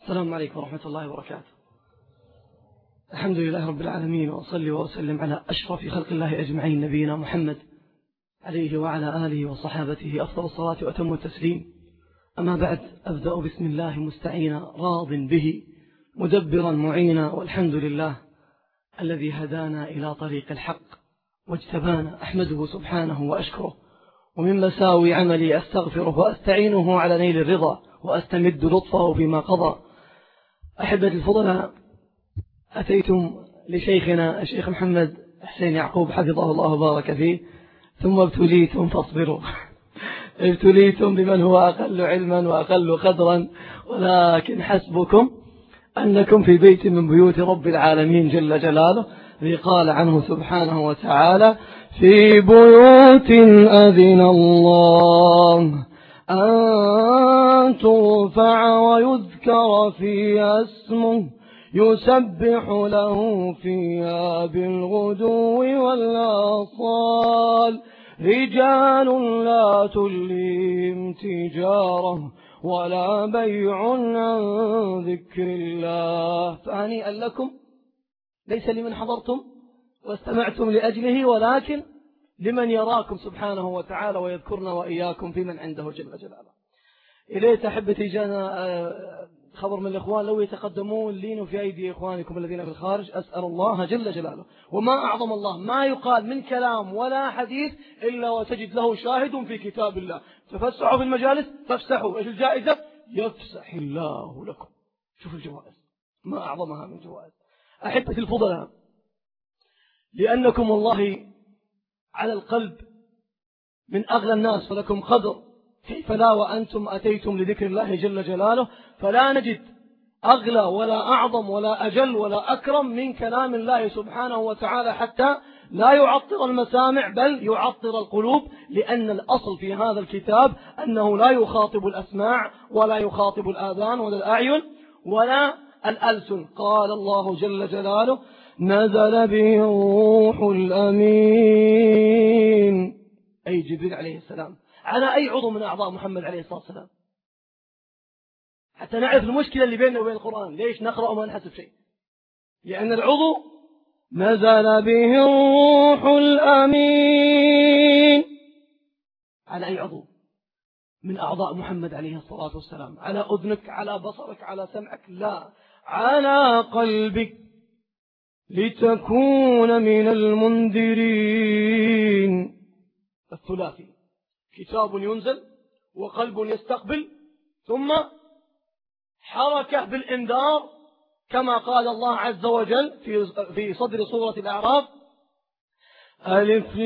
السلام عليكم ورحمة الله وبركاته. الحمد لله رب العالمين، وأصلي وأسلم على أشرف خلق الله أجمعين، نبينا محمد عليه وعلى آله وصحابته أفضل الصلاة وأتم التسليم. أما بعد، أبدأ بسم الله مستعينا راض به مدبرا معينا، والحمد لله الذي هدانا إلى طريق الحق واجتبانا، أحمده سبحانه وأشكره، ومن مساوي عملي أستغفره وأستعينه على نيل الرضا، وأستمد لطفه فيما قضى. أحبة الفضلاء، أتيتم لشيخنا الشيخ محمد حسين يعقوب حفظه الله وبارك فيه، ثم ابتليتم فاصبروا. ابتليتم بمن هو أقل علما وأقل قدرا، ولكن حسبكم أنكم في بيت من بيوت رب العالمين جل جلاله، الذي قال عنه سبحانه وتعالى: في بيوت أذن الله أن ترفع ويذكر فيها اسمه يسبح له فيها بالغدو والآصال رجال لا تلهيهم تجارة ولا بيع عن ذكر الله. فهنيئا لكم، ليس لمن حضرتم واستمعتم لأجله، ولكن لمن يراكم سبحانه وتعالى ويذكرنا وإياكم في من عنده جل جلاله. إليه أحبتي، جانا خبر من الإخوان لو يتقدمون لينوا في أيدي إخوانكم الذين في الخارج. أسأل الله جل جلاله، وما أعظم الله، ما يقال من كلام ولا حديث إلا وتجد له شاهد في كتاب الله. تفسحوا في المجالس فافسحوا، إيش الجائزة؟ يفسح الله لكم. شوف الجوائز، ما أعظمها من جوائز. أحبتي الفضلاء، لأنكم والله على القلب من أغلى الناس، فلكم قدر، كيف لا وأنتم أتيتم لذكر الله جل جلاله، فلا نجد أغلى ولا أعظم ولا أجل ولا أكرم من كلام الله سبحانه وتعالى، حتى لا يعطر المسامع بل يعطر القلوب، لأن الأصل في هذا الكتاب أنه لا يخاطب الأسماع ولا يخاطب الآذان ولا الأعين ولا الألسن. قال الله جل جلاله: نزل به الروح الأمين، أي جبريل عليه السلام، على أي عضو من أعضاء محمد عليه الصلاة والسلام، حتى نعرف المشكلة اللي بيننا وبين القرآن. ليش نقرأ وما نحسب شيء؟ لأن العضو نزل به الروح الأمين على أي عضو من أعضاء محمد عليه الصلاة والسلام؟ على أذنك، على بصرك، على سمعك؟ لا، على قلبك لتكون من المنذرين. الثلاثي: كتاب ينزل، وقلب يستقبل، ثم حركة بالإنذار، كما قال الله عز وجل في صدر سورة الأعراف: ألف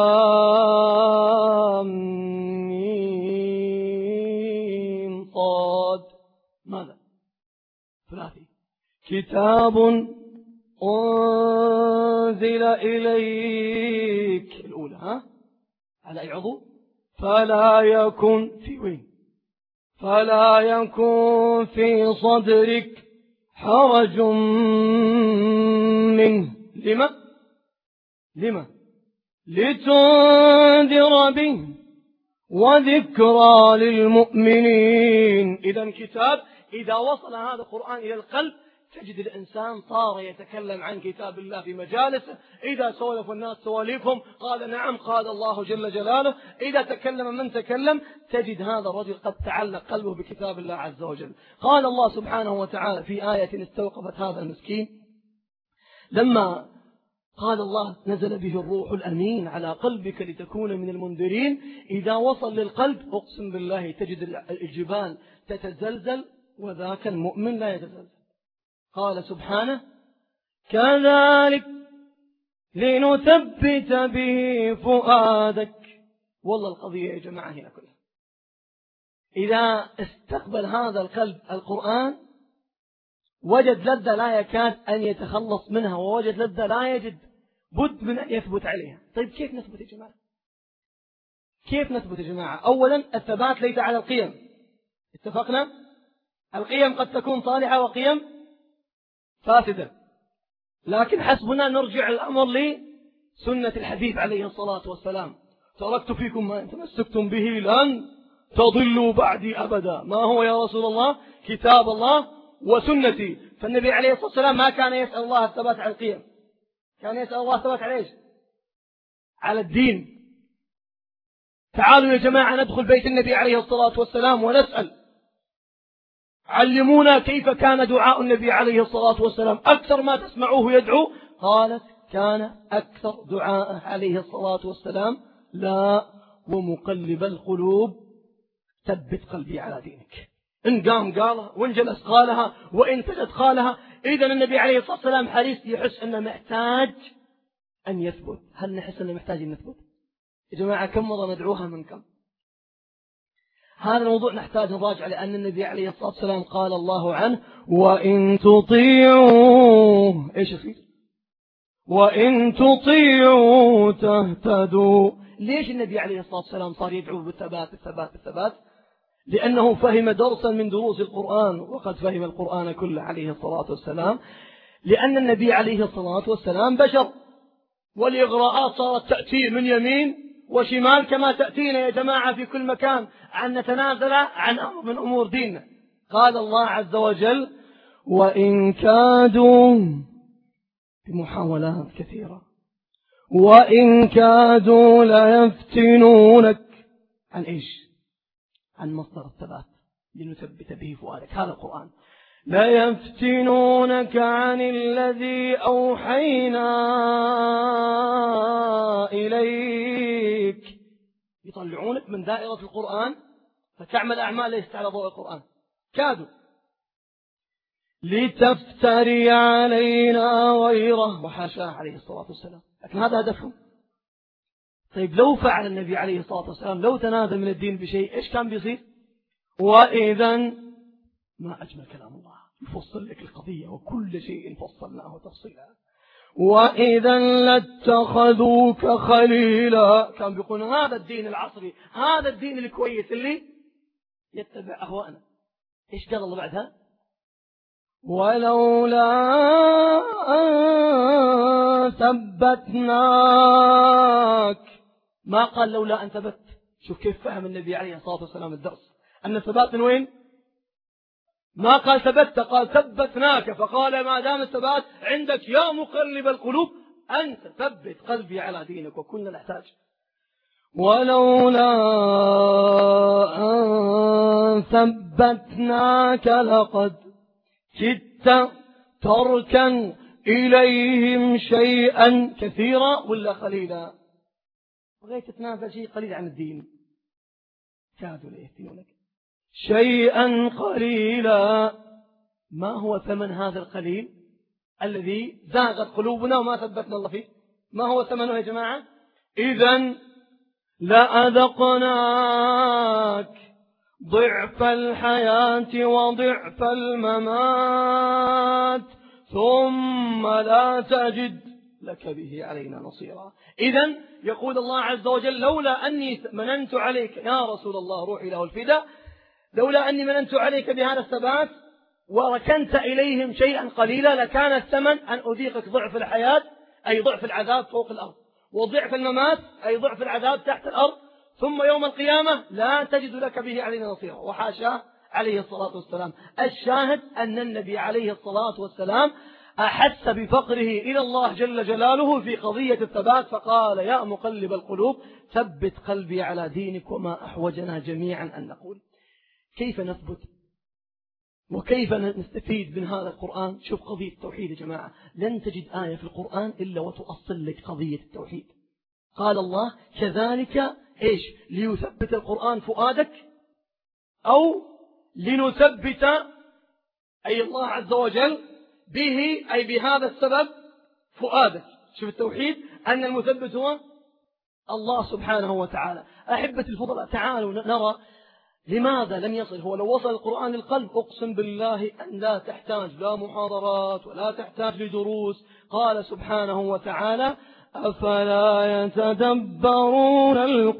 لام ميم صاد. ماذا؟ ثلاثي: كتاب أنزل إليك، الأولى على أي عضو؟ فلا يكن في وين؟ فلا يكن في صدرك حرج منه. لما؟ لتنذر به وذكرى للمؤمنين. إذن كتاب، إذا وصل هذا القرآن إلى القلب تجد الإنسان صار يتكلم عن كتاب الله في مجالسه. إذا سولف الناس سواليفهم قال نعم قال الله جل جلاله. إذا تكلم من تكلم تجد هذا الرجل قد تعلق قلبه بكتاب الله عز وجل. قال الله سبحانه وتعالى في آية استوقفت هذا المسكين، لما قال الله: نزل به الروح الأمين على قلبك لتكون من المنذرين. إذا وصل للقلب أقسم بالله تجد الجبال تتزلزل، وذاك المؤمن لا يتزلزل. قال سبحانه: كذلك لنثبت به فؤادك. والله القضية يا جماعة هنا كلها، إذا استقبل هذا القلب القرآن وجد لذة لا يكاد أن يتخلص منها، ووجد لذة لا يجد بد من أن يثبت عليها. طيب كيف نثبت يا جماعة؟ كيف نثبت يا جماعة؟ أولا الثبات ليس على القيم، اتفقنا؟ القيم قد تكون صالحة وقيم فاسدة، لكن حسبنا نرجع الأمر لسنة الحبيب عليه الصلاة والسلام: تركت فيكم ما إن تمسكتم به لن تضلوا بعدي أبدا. ما هو يا رسول الله؟ كتاب الله وسنتي. فالنبي عليه الصلاة والسلام ما كان يسأل الله الثبات على القيم، كان يسأل الله الثبات على إيش؟ على الدين. تعالوا يا جماعة ندخل بيت النبي عليه الصلاة والسلام ونسأل، علمونا كيف كان دعاء النبي عليه الصلاة والسلام. أكثر ما تسمعوه يدعو، قالت كان أكثر دعاء عليه الصلاة والسلام لا ومقلب القلوب ثبت قلبي على دينك. إن قام قالها، وإن جلس قالها، وإن سجد قالها. إذن النبي عليه الصلاة والسلام حريص يحس أنه محتاج أن يثبت. هل نحس أنه محتاج أن نثبت؟ يا جماعة كم مرة ندعوها من كم؟ هذا الموضوع نحتاج نراجع، لأن النبي عليه الصلاة والسلام قال الله عنه وإن تطيعوا إيش يصير؟ وإن تطيعوا تهتدوا. ليش النبي عليه الصلاة والسلام صار يدعو بالثبات الثبات الثبات؟ لأنه فهم درسا من دروس القرآن، وقد فهم القرآن كله عليه الصلاة والسلام. لأن النبي عليه الصلاة والسلام بشر، والإغراءات صارت تأتي من يمين وشمال كما تأتينا يا جماعة في كل مكان عن نتنازل عن أمر من أمور ديننا. قال الله عز وجل وإن كادوا، بمحاولات كثيرة، وإن كادوا ليفتنونك عن إيش؟ عن مصدر الثبات لنثبت به فؤادك. هذا القرآن. ليفتنونك عن الذي أوحينا إليك، يطلعونك من دائرة القرآن فتعمل أعمال ليست على ضوء القرآن. كادوا لتفتري علينا غيره، وحاشاه عليه الصلاة والسلام، لكن هذا هدفهم. طيب لو فعل النبي عليه الصلاة والسلام، لو تنازل من الدين بشيء، إيش كان بيصير؟ وإذا ما أجمل كلام الله يفصل لك القضية وكل شيء فصلناه تفصيلا. وإذا لاتخذوك خليلا، كان بيقول هذا الدين العصري، هذا الدين الكويس اللي يتبع أهواءنا. إيش قال الله بعدها؟ ولولا أن ثبتناك. ما قال لولا أن ثبت. شوف كيف فهم النبي عليه الصلاة والسلام الدرس، أن الثبات من وين؟ ما قال ثبت، قال ثبتناك. فقال ما دام الثبات عندك يا مقلب القلوب أنت ثبت قلبي على دينك، وكلنا نحتاج. ولولا أن ثبتناك لقد كدت تركن إليهم شيئا كثيرا ولا قليلا. بغيت تتنازل شيء قليل عن الدين، كادوا ليفتنونك شيئا قليلا. ما هو ثمن هذا القليل الذي زاغت قلوبنا وما ثبتنا الله فيه؟ ما هو ثمنه يا جماعة؟ إذن لأذقناك ضعف الحياة وضعف الممات ثم لا تجد لك به علينا نصيرا. إذن يقول الله عز وجل لولا أني مننت عليك يا رسول الله روحي له الفداء، لولا أني مننت عليك بهذا الثبات وركنت إليهم شيئا قليلا لكان الثمن أن أذيقك ضعف الحياة أي ضعف العذاب فوق الأرض، وضعف الممات أي ضعف العذاب تحت الأرض، ثم يوم القيامة لا تجد لك به علينا نصيرا. وحاشاه عليه الصلاة والسلام. الشاهد أن النبي عليه الصلاة والسلام أحس بفقره إلى الله جل جلاله في قضية الثبات، فقال يا مقلب القلوب ثبت قلبي على دينك. وما أحوجنا جميعا أن نقول كيف نثبت وكيف نستفيد من هذا القرآن. شوف قضية التوحيد يا جماعة، لن تجد آية في القرآن إلا وتؤصل لك قضية التوحيد. قال الله كذلك إيش؟ ليثبت القرآن فؤادك، أو لنثبت أي الله عز وجل به أي بهذا السبب فؤادك. شوف التوحيد أن المثبت هو الله سبحانه وتعالى. أحبة الفضلاء تعالوا نرى لماذا لم يصل. هو لو وصل القرآن للقلب أقسم بالله أن لا تحتاج لا محاضرات ولا تحتاج لدروس. قال سبحانه وتعالى أفلا يتدبرون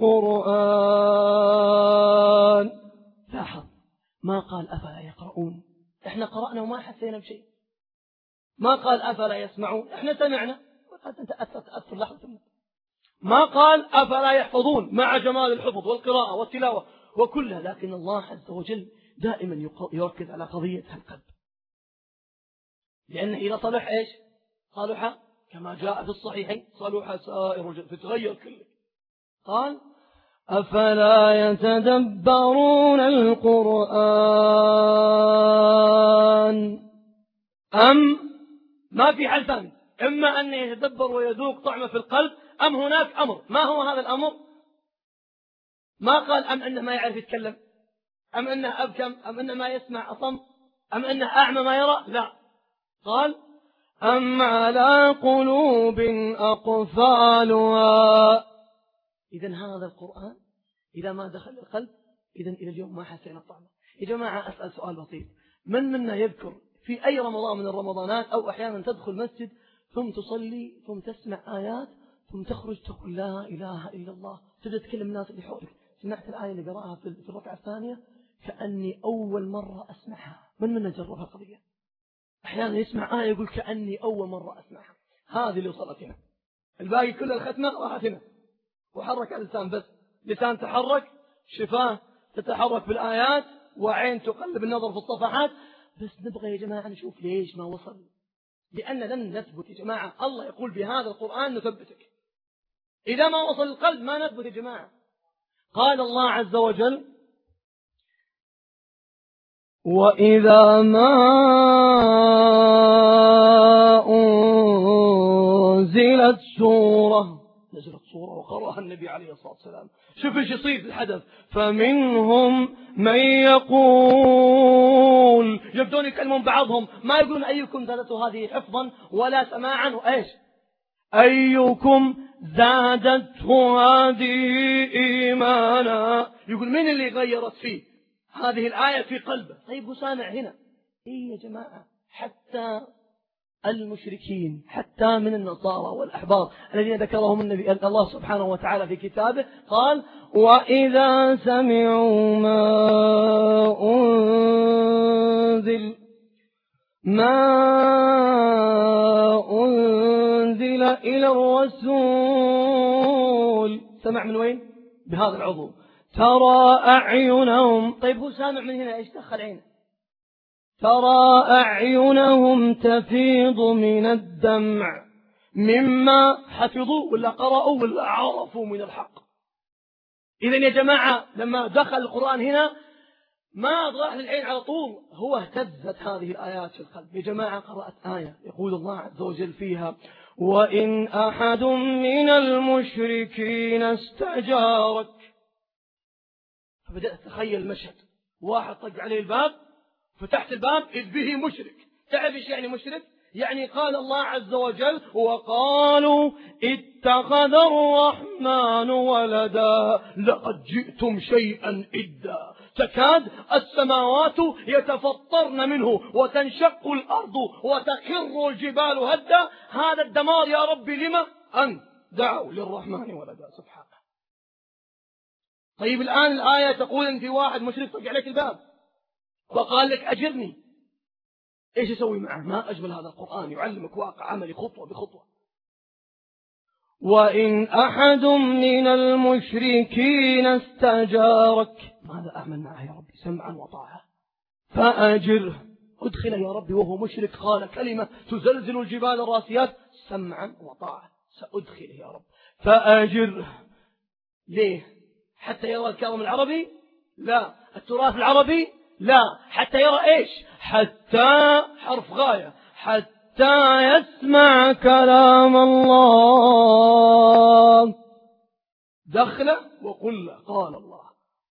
القرآن. لاحظ ما قال أفلا يقرؤون، احنا قرأنا وما حسينا بشيء. ما قال أفلا يسمعون، احنا سمعنا وقد تأثر لحظة. ما قال أفلا يحفظون مع جمال الحفظ والقراءة والتلاوة وكلها، لكن الله عز وجل دائما يركز على قضية القلب. لأن إذا صلح إيش؟ صلح كما جاء في الصحيحين صلح سائر تتغير كله. قال أفلا يتدبرون القرآن أم ما في حل ثاني، إما أن يتدبر ويذوق طعمه في القلب، أم هناك أمر. ما هو هذا الأمر؟ ما قال أم أنه ما يعرف يتكلم، أم أنه أبكم، أم أنه ما يسمع أصم، أم أنه أعمى ما يرى. لا، قال أم على قلوب أقفالها. إذن هذا القرآن إذا ما دخل القلب إذن إلى اليوم ما حسينا طعمه. يا جماعة أسأل سؤال بسيط، من منا يذكر في أي رمضان من الرمضانات أو أحيانا تدخل مسجد ثم تصلي ثم تسمع آيات ثم تخرج تقول لا إله إلا الله، تبدأ تكلم الناس اللي حولك، سمعت الآية اللي قرأها في الركعة الثانية كأني أول مرة أسمعها. من منا جرب القضية؟ أحيانا يسمع آية يقول كأني أول مرة أسمعها. هذه اللي وصلت هنا، الباقي كل الختمة راحت هنا وحرك اللسان بس، لسان تحرك، شفاه تتحرك بالآيات، وعين تقلب النظر في الصفحات. بس نبغى يا جماعة نشوف ليش ما وصل، لأن لن نثبت يا جماعة. الله يقول بهذا القرآن نثبتك، إذا ما وصل القلب ما نثبت يا جماعة. قال الله عز وجل وإذا ما أنزلت سورة، نزلت سورة وقرأها النبي عليه الصلاة والسلام، شوف ايش يصير في الحدث، فمنهم من يقول، يبدون يكلمون بعضهم، ما يقولون أيكم زادته هذه حفظا ولا سماعا وإيش، أيكم زادته هذه إيمانا. يقول من اللي غيرت فيه هذه الآية في قلبه؟ طيب هو سامع هنا. إيه يا جماعة، حتى المشركين، حتى من النصارى والأحبار الذين ذكرهم النبي الله سبحانه وتعالى في كتابه، قال وإذا سمعوا ما أنزل إلى الرسول، سمع من وين؟ بهذا العضو، ترى أعينهم. طيب هو سامع من هنا، إيش دخل عينه؟ ترى أعينهم تفيض من الدمع مما حفظوا ولا قرأوا ولا عرفوا من الحق. إذن يا جماعة لما دخل القرآن هنا ما راح للعين على طول، هو اهتزت هذه الآيات في القلب. يا جماعة قرأت آية يقول الله عز وجل فيها وإن أحد من المشركين استجارك، فبدأت تخيل المشهد، واحد طق عليه الباب، فتحت الباب إذ به مشرك. تعرف إيش يعني مشرك؟ يعني قال الله عز وجل وقالوا اتخذ الرحمن ولدا لقد جئتم شيئا إدا تكاد السماوات يتفطرن منه وتنشق الأرض وتخر الجبال هدا. هذا الدمار يا ربي لما أن دعوا للرحمن ولدا. سبحانه. طيب الآن الآية تقول أن في واحد مشرك طق عليك الباب وقال لك أجرني، إيش يسوي معه؟ ما أجمل هذا القرآن، يعلمك واقع عملي خطوة بخطوة. وإن أحد من المشركين استجارك، ماذا أعمل معه يا ربي؟ سمعا وطاعة، فأجره، أدخله يا ربي وهو مشرك قال كلمة تزلزل الجبال الراسيات، سمعا وطاعة، سأدخله يا رب، فأجره. ليه؟ حتى يرى الكلام العربي؟ لا. التراث العربي؟ لا. حتى يرى إيش؟ حتى حرف غاية، حتى يسمع كلام الله. دخل وقل قال الله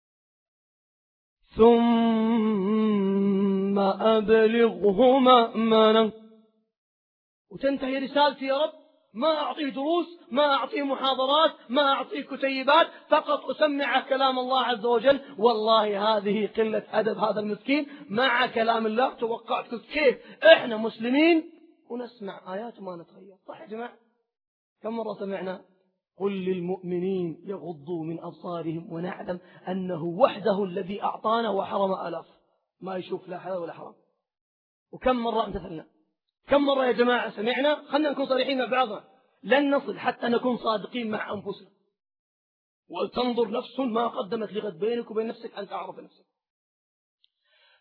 ثم أبلغه مأمنا. وتنتهي رسالتي يا رب، ما أعطيه دروس، ما أعطيه محاضرات، ما أعطيه كتيبات، فقط أسمع كلام الله عز وجل. والله هذه قلة أدب هذا المسكين مع كلام الله. توقعت كيف إحنا مسلمين ونسمع آيات وما نتغير؟ صح يا جماعة؟ كم مرة سمعنا قل للمؤمنين يغضوا من أبصارهم ونعلم أنه وحده الذي أعطانا وحرم آلاف، ما يشوف لا حلال ولا حرام. وكم مرة امتثلنا؟ كم مرة يا جماعة سمعنا؟ خلنا نكون صريحين مع بعضنا، لن نصل حتى نكون صادقين مع أنفسنا. ولتنظر نفس ما قدمت لغد، بينك وبين نفسك أن تعرف نفسك.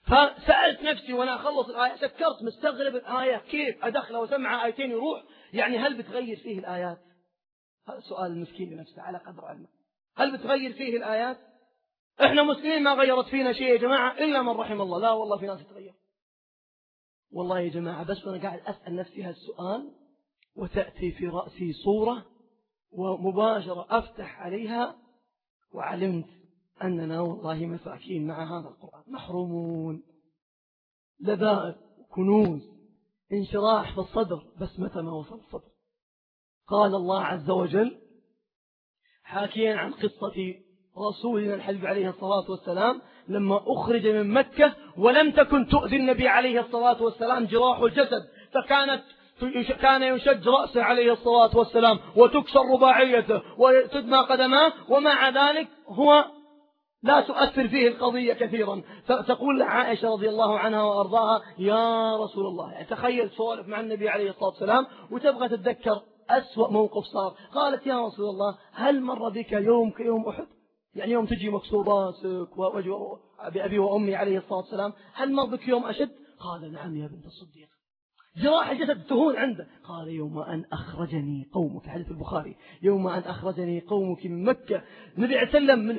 فسألت نفسي وأنا أخلص الآية، فكرت مستغرب الآية كيف أدخله وسمع آيتين يروح، يعني هل بتغير فيه الآيات؟ هذا سؤال المسكين لنفسه على قدر علمه. هل بتغير فيه الآيات؟ إحنا مسلمين ما غيرت فينا شيء يا جماعة إلا من رحم الله. لا والله في ناس تغير والله يا جماعة. بس وأنا قاعد أسأل نفسي هالسؤال وتأتي في رأسي صورة ومباشرة أفتح عليها وعلمت أننا والله مساكين مع هذا القرآن، محرومون، لذائذ، كنوز، انشراح في الصدر، بس متى ما وصل الصدر. قال الله عز وجل حاكيا عن قصة رسولنا الحبيب عليه الصلاة والسلام لما أخرج من مكة ولم تكن تؤذي النبي عليه الصلاة والسلام جراح الجسد، كان يشج رأسه عليه الصلاة والسلام وتكسر رباعيته وتدمى قدماه، ومع ذلك هو لا تؤثر فيه القضية كثيرا. فتقول عائشة رضي الله عنها وأرضاها يا رسول الله، يعني تخيل سوالف مع النبي عليه الصلاة والسلام وتبغى تتذكر أسوأ موقف صار. قالت يا رسول الله هل مر بك يوم كيوم أحد؟ يعني يوم تجي مكسور راسك بأبي وأمي عليه الصلاة والسلام، هل مر بك يوم أشد؟ قال نعم يا بنت الصديق. جراح الجسد تهون عنده. قال يوم أن أخرجني قومك، حديث البخاري، يوم أن أخرجني قومك من مكة. النبي عليه السلام من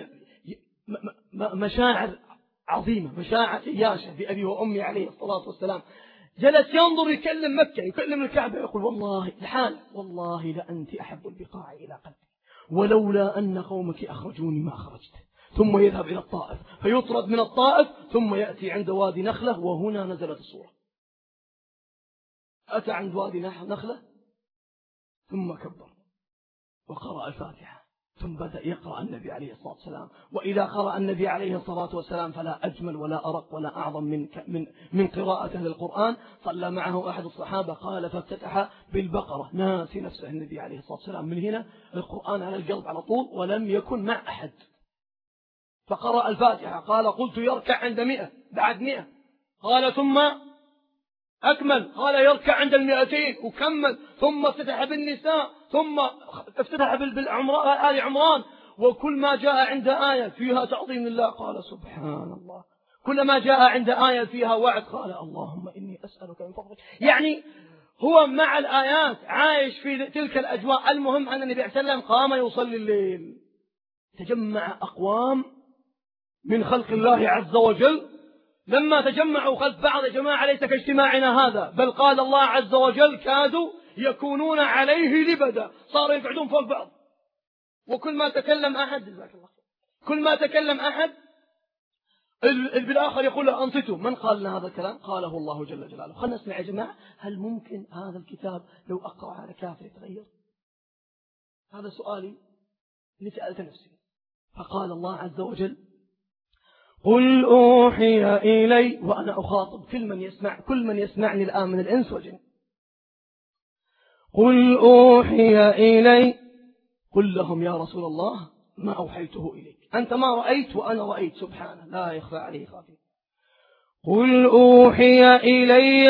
مشاعر عظيمة، مشاعر إياشة بأبي وأمي عليه الصلاة والسلام. جلس ينظر يكلم مكة، يكلم الكعبة، يقول والله الحال والله لأنت أحب البقاع إلى قلبي، ولولا أن قومك أخرجوني ما خرجت. ثم يذهب إلى الطائف فيطرد من الطائف، ثم يأتي عند وادي نخلة، وهنا نزلت الصورة. أتى عند وادي نخلة ثم كبر وقرأ الفاتحة، ثم بدأ يقرأ النبي عليه الصلاة والسلام. وإذا قرأ النبي عليه الصلاة والسلام فلا أجمل ولا أرق ولا أعظم من قراءته للقرآن. صلى معه أحد الصحابة قال فافتتح بالبقرة، ناسي نفسه النبي عليه الصلاة والسلام، من هنا القرآن على القلب على طول ولم يكن مع أحد. فقرأ الفاتحة قال قلت يركع عند 100، بعد 100 قال ثم أكمل، قال يركع عند 200 وكمل، ثم افتتح بالنساء، ثم افتتح آل عمران. وكل ما جاء عند آية فيها تعظيم الله قال سبحان الله، كل ما جاء عند آية فيها وعد قال اللهم إني أسألك من فضلك. يعني هو مع الآيات عايش في تلك الأجواء. المهم أن النبي عليه السلام قام يصلي الليل، تجمع أقوام من خلق الله عز وجل، لما تجمعوا خلف بعض جماعة ليس كاجتماعنا هذا، بل قال الله عز وجل كادوا يكونون عليه لبدا، صاروا يقعدون فوق بعض. وكل ما تكلم أحد جزاك الله خير، كل ما تكلم أحد بالآخر يقول له أنصتوا. من قال لنا هذا الكلام؟ قاله الله جل جلاله. خلنا نسمع يا جماعة، هل ممكن هذا الكتاب لو أقرأ على كافر يتغير؟ هذا سؤالي اللي سألت نفسي. فقال الله عز وجل قل أوحي إلي، وأنا أخاطب كل من يسمعني الآن من الإنس والجن، قل أوحي إلي، قل لهم يا رسول الله ما أوحيته إليك، أنت ما رأيت وأنا رأيت، سبحانه لا يخفى عليه خافي. قل أوحي إلي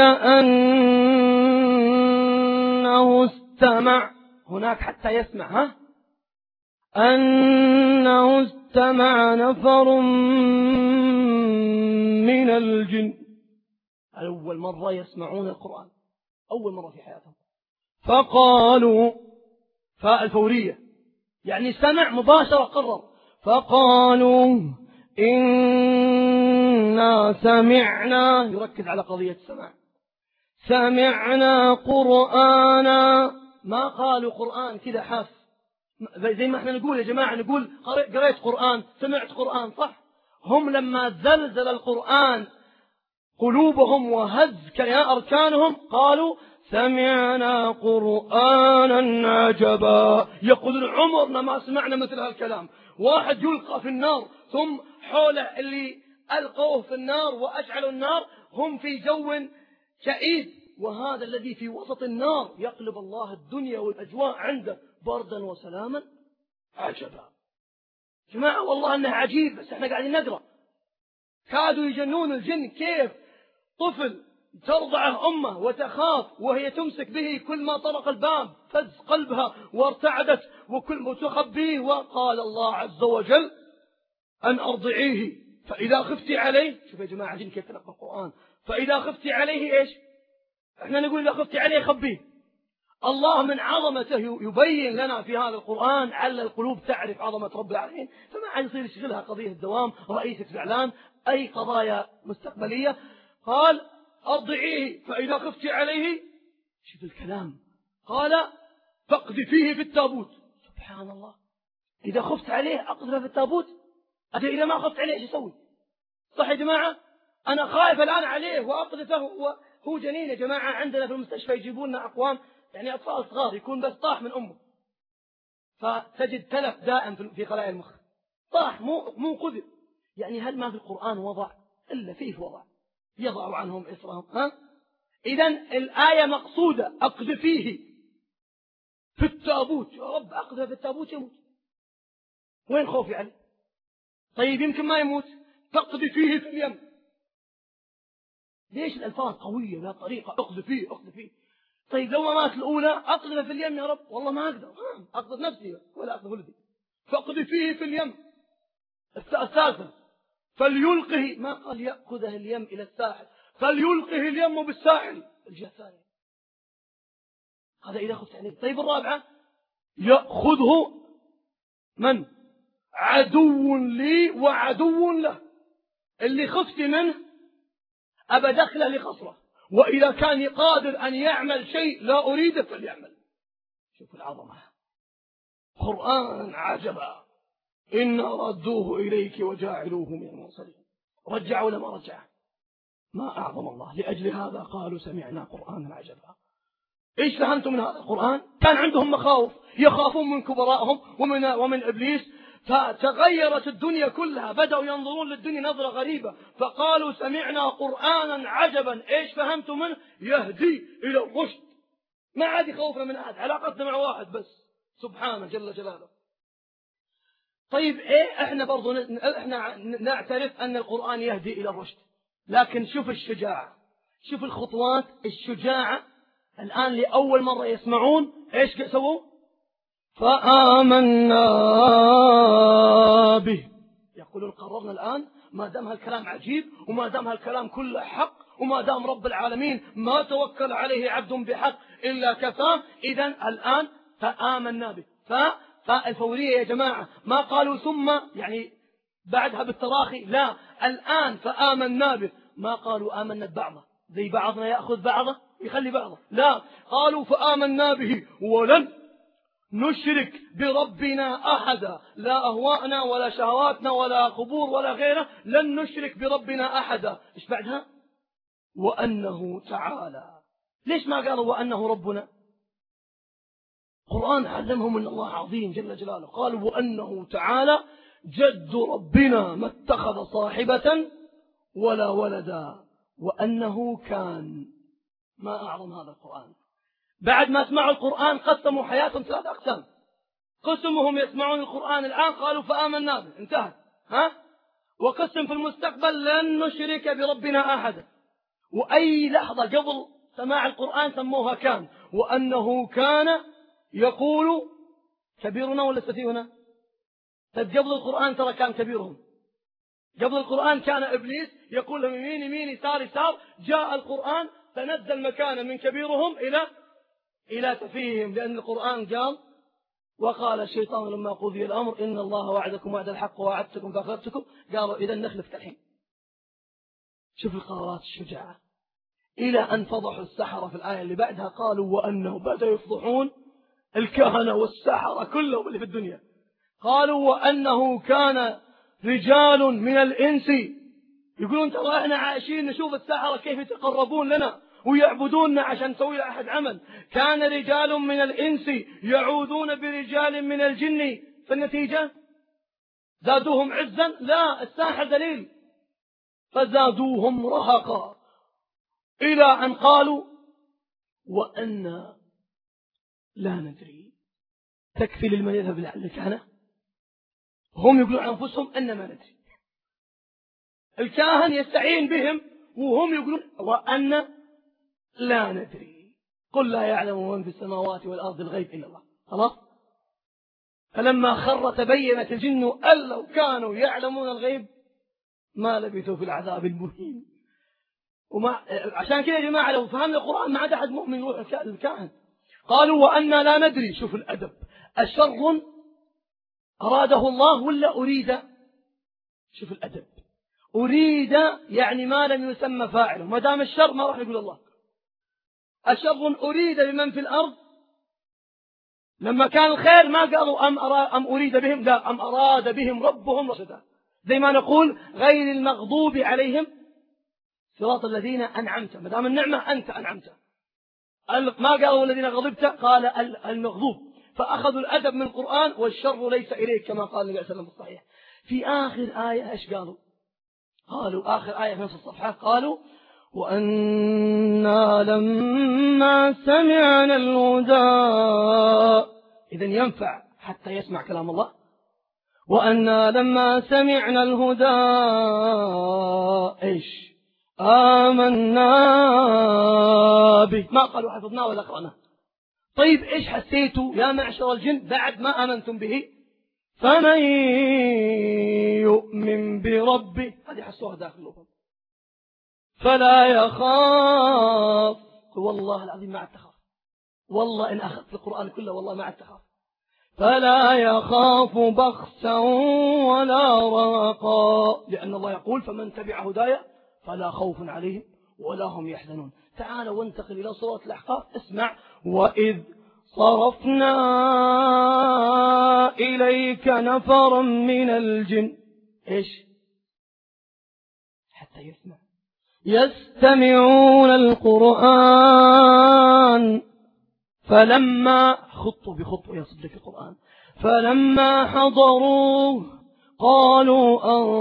أنه استمع، هناك حتى يسمع، أنه استمع نفر من الجن، أول مرة يسمعون القرآن، أول مرة في حياتهم. فقالوا، فاء الفورية يعني سمع مباشرة قرر، فقالوا إنا سمعنا، يركز على قضية السماع، سمعنا قرآنا، ما قالوا قرآن كذا حاف، زي ما احنا نقول يا جماعة، نقول قريت قرآن، سمعت قرآن، صح؟ هم لما زلزل القرآن قلوبهم وهز أركانهم قالوا سمعنا قرآنا عجبا. يقولون عمرنا ما سمعنا مثل هالكلام. واحد يلقى في النار، ثم حوله اللي ألقوه في النار وأشعلوا النار هم في جو كئيب، وهذا الذي في وسط النار يقلب الله الدنيا والأجواء عنده بردا وسلاما عجبا. جماعة والله أنه عجيب، بس احنا قاعدين نقرأ. كادوا يجنون الجن، كيف طفل ترضعه أمه وتخاف وهي تمسك به، كل ما طرق الباب فز قلبها وارتعدت وكل ما تخبيه، وقال الله عز وجل أن أرضعيه فإذا خفت عليه، شوف يا جماعة عجين كيف تلقى القرآن، فإذا خفت عليه إيش؟ إحنا نقول إذا خفت عليه خبيه. الله من عظمته يبين لنا في هذا القرآن على القلوب تعرف عظمة رب العالمين، فما عاد يصير يشغلها قضية الدوام، رئيسة الإعلان، أي قضايا مستقبلية. قال أرضعيه فإذا خفت عليه، شوف الكلام، قال فاقذفيه في التابوت. سبحان الله، إذا خفت عليه أقذفه في التابوت. إذا ما خفت عليه إيش أسوي؟ صح يا جماعة؟ أنا خايف الآن عليه وأقذفه، هو جنين يا جماعة. عندنا في المستشفى يجيبون لنا أقوام يعني أطفال صغار يكون بس طاح من أمه، فتجد تلف دائم في خلايا المخ، طاح مو قذف. يعني هل ما في القرآن وضع إلا فيه وضع يضع عنهم إصرهم؟ إذن الآية مقصودة، أقذفيه في التابوت. يا رب أقذف في التابوت يموت، وين خوفي عليه؟ طيب يمكن ما يموت، تقذفيه في اليم. ليش الألفاظ قوية بهذه الطريقة؟ أقذفيه أقذفيه. طيب لو ما مات الأولى أقذف في اليم يا رب، والله ما أقدر، أقذف نفسي ولا أقذف ولدي. فاقذفيه في اليم. الثالثة فليلقه، ما قال يأخذه اليم إلى الساحل، فليلقه اليم بالساحل، الجهة الثانية. هذا إذا خفت عليه. طيب الرابعة يأخذه من؟ عدو لي وعدو له. اللي خفت منه أبا دخله لخصره، وإذا كان قادر أن يعمل شيء لا أريده فليعمل. شوف العظمة، قرآن عجبا إنا ردوه إليك وجاعلوه من المرسلين. رجع ولا ما رجع؟ ما أعظم الله. لأجل هذا قالوا سمعنا قرآنا عجبا. إيش فهمتم من هذا القرآن؟ كان عندهم مخاوف، يخافون من كبرائهم ومن إبليس، فتغيرت الدنيا كلها، بدأوا ينظرون للدنيا نظرة غريبة، فقالوا سمعنا قرآنا عجبا. إيش فهمتم منه؟ يهدي إلى الرشد. ما عاد يخوفنا من أحد، علاقتنا مع واحد بس، سبحانه جل جلاله. طيب احنا برضو احنا نعترف أن القرآن يهدي إلى الرشد، لكن شوف الشجاعة، شوف الخطوات الشجاعة. الآن لأول مرة يسمعون إيش سووا؟ فآمنا به. يقولون قررنا الآن ما دام هالكلام عجيب، وما دام هالكلام كله حق، وما دام رب العالمين ما توكل عليه عبد بحق إلا كفاه، إذن الآن فآمنا به. فالفورية يا جماعة، ما قالوا ثم يعني بعدها بالتراخي، لا، الآن فآمنا به. ما قالوا آمنا ببعضه زي بعضنا يأخذ بعضه يخلي بعضه، لا، قالوا فآمنا به ولن نشرك بربنا أحدا. لا أهواءنا ولا شهواتنا ولا قبور ولا غيره، لن نشرك بربنا أحدا. إيش بعدها؟ وأنه تعالى. ليش ما قالوا وأنه ربنا؟ القرآن علمهم أن الله عظيم جل جلاله. قالوا وأنه تعالى جد ربنا ما اتخذ صاحبة ولا ولدا وأنه كان. ما أعظم هذا القرآن. بعد ما سمعوا القرآن قسموا حياتهم 3 أقسام. قسمهم يسمعون القرآن الآن قالوا فآمنا به، انتهت، وقسم في المستقبل لن نشرك بربنا أحدا. وأي لحظة قبل سماع القرآن سموها كان. وأنه كان يقول كبيرنا ولا سفيهنا؟ قبل القرآن ترى كان كبيرهم. قبل القرآن كان إبليس يقول لهم يمين يمين يسار يسار. جاء القرآن فنزل مكانا من كبيرهم إلى سفيههم، لأن القرآن قال وقال الشيطان لما قضي الأمر إن الله وعدكم وعد الحق ووعدتكم فأخلفتكم. قالوا إذا نخلفك الحين. شوف القرارات الشجاعة. إلى أن فضحوا السحرة في الآية اللي بعدها، قالوا وأنه بدأ يفضحون الكهنة والسحرة كلهم اللي في الدنيا. قالوا وأنه كان رجال من الإنس يقولون ترى احنا عايشين نشوف السحرة كيف يتقربون لنا ويعبدوننا عشان نسوي أحد عمل. كان رجال من الإنس يعوذون برجال من الجن، فالنتيجة زادوهم عزا. لا، الساحر دليل. فزادوهم رهقا إلى أن قالوا وأنا لا ندري. تكفي لمن يذهب للكهنة، هم يقولون عن أنفسهم أن ما ندري. الكاهن يستعين بهم وهم يقولون وأن لا ندري. قل لا يعلم من في السماوات والأرض الغيب إلا الله. خلاص. فلما خر تبينت الجن أن لو كانوا يعلمون الغيب ما لبثوا في العذاب المهين. عشان كذا يا جماعة لو فهمنا القرآن ما عاد أحد مؤمن يروح الكاهن. قالوا وأنا لا ندري، شوف الأدب، الشر أراده الله ولا أريد؟ شوف الأدب، أريد يعني ما لم يسمى فاعله، ما دام الشر ما راح يقول الله. الشر أريد بمن في الأرض، لما كان الخير ما قالوا أم أريد بهم، لا، أم أراد بهم ربهم رشدا. زي ما نقول غير المغضوب عليهم صراط الذين أنعمت، ما دام النعمة أنت أنعمت. ما قالوا الذين غضبت، قال المغضوب. فأخذوا الأدب من القرآن، والشر ليس إليك كما قال النبي صلى الله عليه وسلم في الصحيح. في آخر آية إيش قالوا؟ قالوا آخر آية في نفس الصفحة، قالوا وأنا لما سمعنا الهدى. إذن ينفع حتى يسمع كلام الله. وأنا لما سمعنا الهدى إيش آمنا به، ما قالوا حفظناه ولا قرأناه. طيب إيش حسيتوا يا معشر الجن بعد ما آمنتم به؟ فمن يؤمن بربه، هذه حسوها داخل قلوبهم، فلا يخاف. والله العظيم ما عاد تخاف، والله إن أخذت القرآن كله والله ما عاد تخاف. فلا يخاف بخسا ولا رهقا، لأن الله يقول فمن تبع هدايا فلا خوف عليهم ولا هم يحزنون. تعال وانتقل إلى سورة الأحقاف، اسمع. وإذ صرفنا إليك نفرا من الجن، إيش؟ حتى يسمع، يستمعون القرآن فلما خطوا بخطوة يصدق القرآن، فلما حضروه قالوا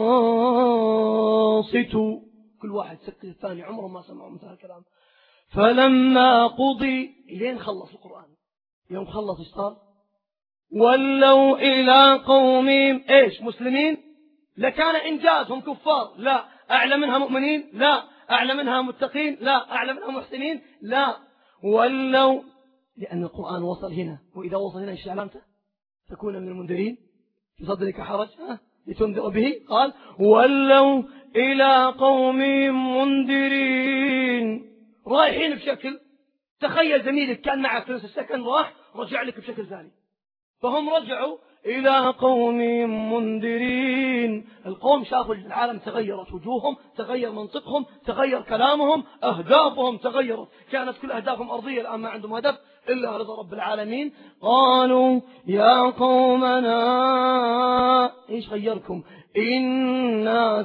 أنصتوا. كل واحد سكت الثاني، عمره ما سمعوا مثل الكلام. فلما قضي، إلين خلص القرآن، يوم خلص ايش صار؟ ولوا إلى قومهم إيش مسلمين. لكان إنجازهم كفار؟ لا. أعلى منها مؤمنين؟ لا. أعلى منها متقين؟ لا. أعلى منها محسنين؟ لا. ولوا، لأن القرآن وصل هنا، وإذا وصل هنا ايش علامته؟ تكون من المنذرين في صدرك حرج لتنذر به. قال ولوا إلى قومهم منذرين، رايحين بشكل، تخيل زميلك كان معك في نفس السكن راح رجع لك بشكل ثاني، فهم رجعوا إلى قومهم منذرين. القوم شافوا العالم تغيرت وجوههم، تغير منطقهم، تغير كلامهم، أهدافهم تغيرت، كانت كل أهدافهم أرضية، الآن ما عندهم هدف إلا رضا رب العالمين. قالوا يا قومنا إيش غيركم؟ إنا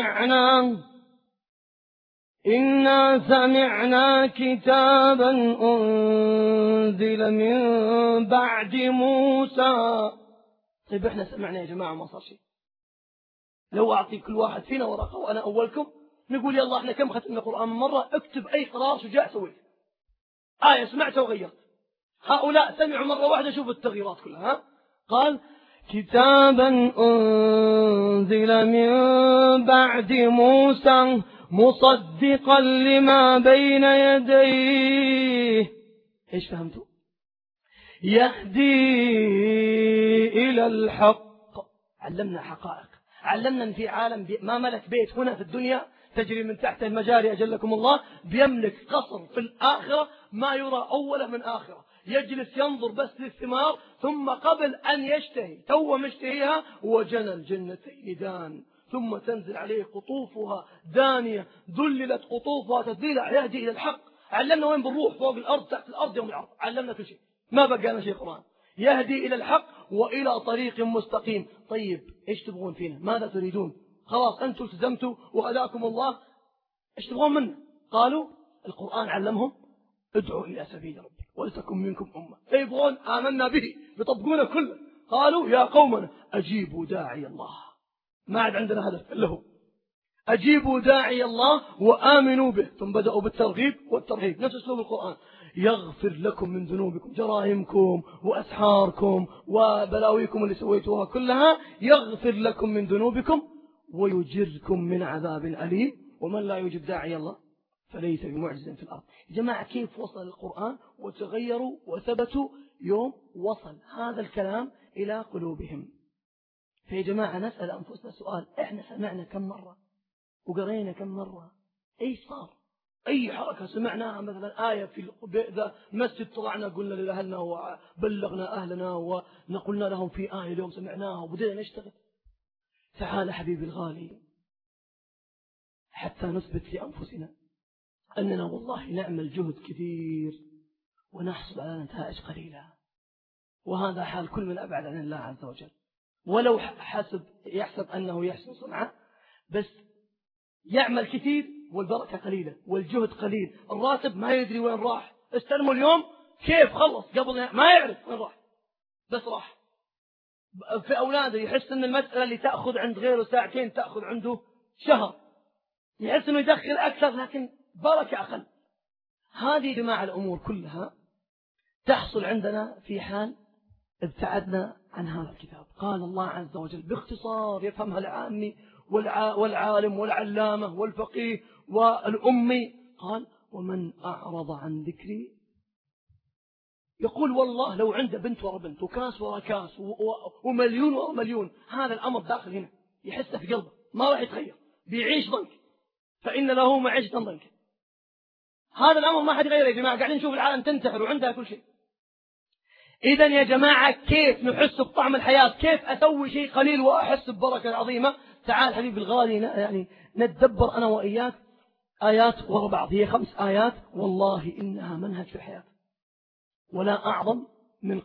سمعنا كتابا أنزل من بعد موسى. طيب احنا سمعنا يا جماعة ما صار شيء. لو أعطي كل واحد فينا ورقة وأنا أولكم نقول يلا احنا كم ختمنا القرآن من مرة، اكتب أي قرار شجاع سويت، آية سمعتها وغيرت. هؤلاء سمعوا مرة واحدة، شوفوا التغييرات كلها. قال كتابا أنزل من بعد موسى مصدقا لما بين يديه. ايش فهمتوا؟ يهدي إلى الحق. علمنا حقائق، علمنا أن في عالم ما ملك بيت هنا في الدنيا تجري من تحت المجاري أجلكم الله، بيملك قصر في الآخرة ما يرى أوله من آخرة، يجلس ينظر بس للثمار، ثم قبل أن يشتهي تو مشتهيها وجنى الجنتين دان، ثم تنزل عليه قطوفها دانية، ذللت قطوفها تذليلا. يهدي إلى الحق، علمنا وين بنروح، فوق الأرض تحت الأرض يوم العرض، علمنا كل شيء، ما بقى لنا شيء قرآن. يهدي إلى الحق وإلى طريق مستقيم. طيب إيش تبغون فينا؟ ماذا تريدون؟ خلاص أنتم التزمتوا وهداكم الله، إيش تبغون منا؟ قالوا القرآن علمهم ادعوا إلى سبيل ربك ولتكن منكم أمة، فيبغون آمنا به بيطبقونه كله. قالوا يا قومنا أجيبوا داعي الله، ما عاد عندنا هدف إلا هو، أجيبوا داعي الله وآمنوا به. ثم بدأوا بالترغيب والترهيب، نفس أسلوب القرآن. يغفر لكم من ذنوبكم، جرائمكم وأسحاركم وبلاويكم اللي سويتوها كلها، يغفر لكم من ذنوبكم ويجركم من عذاب أليم. ومن لا يجب داعي الله فليس بمعجز في الأرض. جماعة كيف وصل القرآن وتغيروا وثبتوا يوم وصل هذا الكلام إلى قلوبهم. فيا جماعة نسأل أنفسنا سؤال، إحنا سمعنا كم مرة؟ وقرينا كم مرة ايش صار، اي حركة سمعناها، مثلا آية في المسجد طلعنا قلنا لأهلنا وبلغنا أهلنا ونقلنا لهم في آية اليوم سمعناها وبدأنا نشتغل. تعال حبيبي الغالي حتى نثبت لأنفسنا أننا والله نعمل جهد كثير ونحصل على نتائج قليلة، وهذا حال كل من أبعد عن الله عز وجل. ولو يحسب أنه يحسن صنعه، بس يعمل كثير والبركة قليلة والجهد قليل، الراتب ما يدري وين راح، استلموا اليوم كيف خلص قبل ما يعرف وين راح، بس راح. في أولاده يحس أن المسألة اللي تأخذ عند غيره ساعتين تأخذ عنده شهر، يحس أنه يدخل أكثر لكن بركة أقل. هذه يا جماعة الأمور كلها تحصل عندنا في حال ابتعدنا عن هذا الكتاب. قال الله عز وجل باختصار يفهمها العامي والعالم والعلامة والفقيه والأمي، قال ومن أعرض عن ذكري، يقول والله لو عنده بنت ورا بنت وكاس ورا كاس ومليون ورا مليون، هذا الأمر داخل هنا يحسه في قلبه ما راح يتغير، بيعيش ضنك، فإن له معيشة ضنك. هذا الأمر ما حد يغيره يا جماعة، قاعدين نشوف العالم تنتحر وعندها كل شيء. إذن يا جماعة كيف نحس بطعم الحياة؟ كيف أسوي شيء قليل وأحس ببركة عظيمة؟ تعال حبيبي الغالي يعني نتدبر أنا وإياك آيات ورا بعض، هي 5 آيات والله إنها منهج في الحياة، ولا أعظم من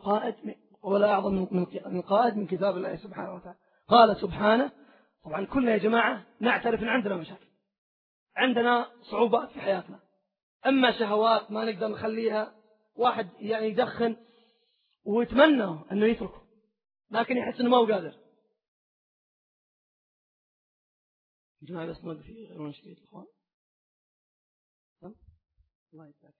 قائد من كتاب الله سبحانه وتعالى. قال سبحانه، طبعا كلنا يا جماعة نعترف أن عندنا مشاكل، عندنا صعوبات في حياتنا، أما شهوات ما نقدر نخليها، واحد يعني يدخن ويتمنى أنه يتركه لكن يحس أنه ما هو قادر. جماعة بس نوقف يغيرون شريط الإخوان. الله يسعدك.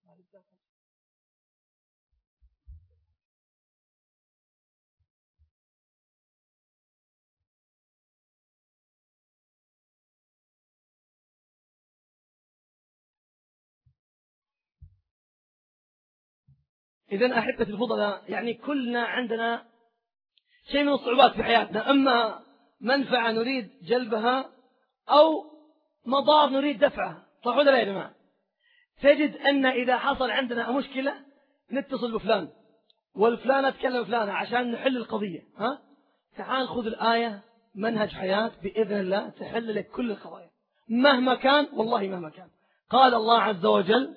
إذن أحبة الفضلاء، يعني كلنا عندنا شيء من الصعوبات في حياتنا، أما منفعة نريد جلبها أو مضار نريد دفعها، صح ولا لا يا جماعة؟ تجد أن إذا حصل عندنا مشكلة نتصل بفلان والفلانة تكلم فلانة عشان نحل القضية. تعال خذ الآية منهج حياة بإذن الله تحل لك كل القضايا مهما كان، والله مهما كان. قال الله عز وجل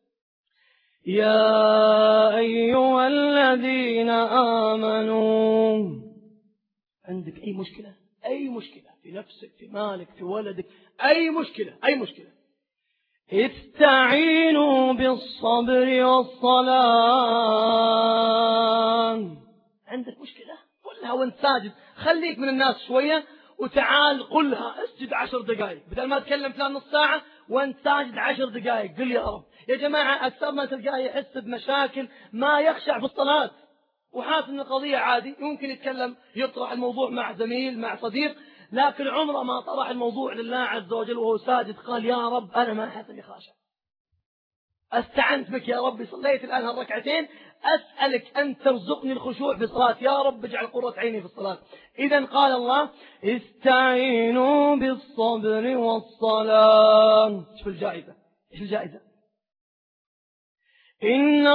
يا أيها الذين آمنوا، عندك أي مشكلة في نفسك في مالك في ولدك، أي مشكلة استعينوا بالصبر والصلاة. عندك مشكلة قلها وانت ساجد، خليك من الناس شوية وتعال قلها، اسجد 10 دقائق بدل ما تكلم فلان نص ساعة وانت ساجد 10 دقائق، قل يا رب. يا جماعة أكثر ما تلقاه يحس بمشاكل ما يخشع في الصلاة، وحاسس ان القضية عادي، يمكن يتكلم يطرح الموضوع مع زميل مع صديق، لكن عمره ما طرح الموضوع لله عز وجل وهو ساجد قال يا رب أنا ما أحس إني خاشع، استعنت بك يا رب، صليت الآن هالركعتين أسألك أن ترزقني الخشوع في الصلاة، يا رب اجعل قرة عيني في الصلاة. إذن قال الله استعينوا بالصبر والصلاة. شوف الجائزة، إيش الجائزة؟ إن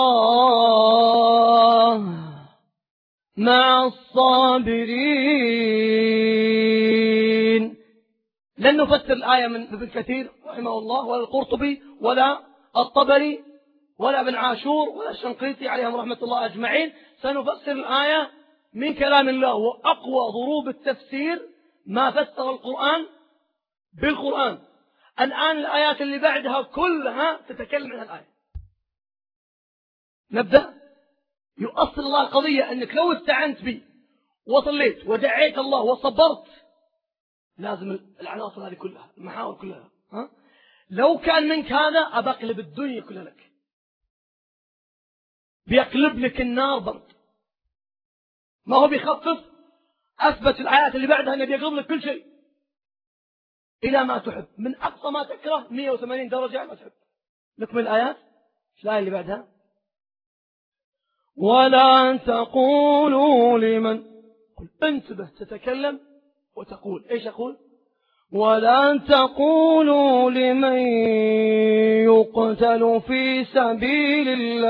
الله مع الصابرين. لن نفسر الآية من ابن كثير رحمه الله ولا القرطبي ولا الطبري ولا ابن عاشور ولا الشنقيطي عليهم رحمة الله أجمعين، سنفسر الآية من كلام الله، وأقوى ضروب التفسير ما فسر القرآن بالقرآن. الآن الآيات اللي بعدها كلها تتكلم عن الآية. نبدأ. يؤصل الله القضية أنك لو استعنت بي وصليت ودعيت الله وصبرت، لازم العناصر هذه كلها، المحاور كلها. لو كان منك هذا أبقلب الدنيا كلها لك، بيقلب لك النار برد، ما هو بيخفف. أثبت الآيات اللي بعدها أنه بيقلب لك كل شيء إلى ما تحب، من أقصى ما تكره 180 درجة ما تحب. نكمل الآيات. الآية اللي بعدها ولا تقولوا لمن، انتبه تتكلم وتقول. ايش اقول؟ ولا تقولوا لمن يقتل في سبيل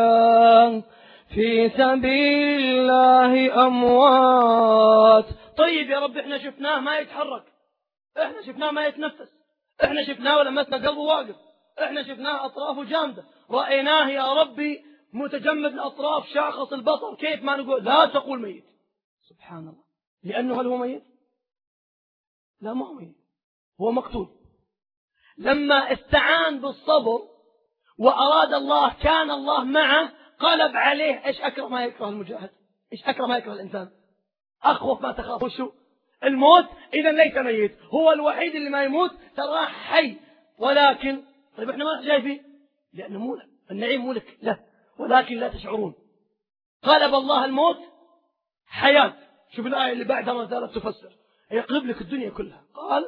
الله أموات. طيب يا رب احنا شفناه ما يتحرك، احنا شفناه ما يتنفس، احنا شفناه ولمسنا قلبه واقف، احنا شفناه أطرافه جامدة، رأيناه يا ربي متجمد الأطراف شاخص البطر، كيف ما نقول لا تقول ميت؟ سبحان الله. لأنه هل هو ميت؟ لا ما هو ميت، هو مقتول. لما استعان بالصبر وأراد الله كان الله معه، قلب عليه. إيش أكره ما يكره المجاهد؟ إيش أكره ما يكره الإنسان؟ أخوف ما تخاف وشو؟ الموت. إذا ليس ميت، هو الوحيد اللي ما يموت، تراه حي. ولكن طيب إحنا ما شايفين، لأنه مو النعيم ملك له، ولكن لا تشعرون. قلب الله الموت حياة. شوف الآية اللي بعدها ما زالت تفسر، يقلب لك الدنيا كلها. قال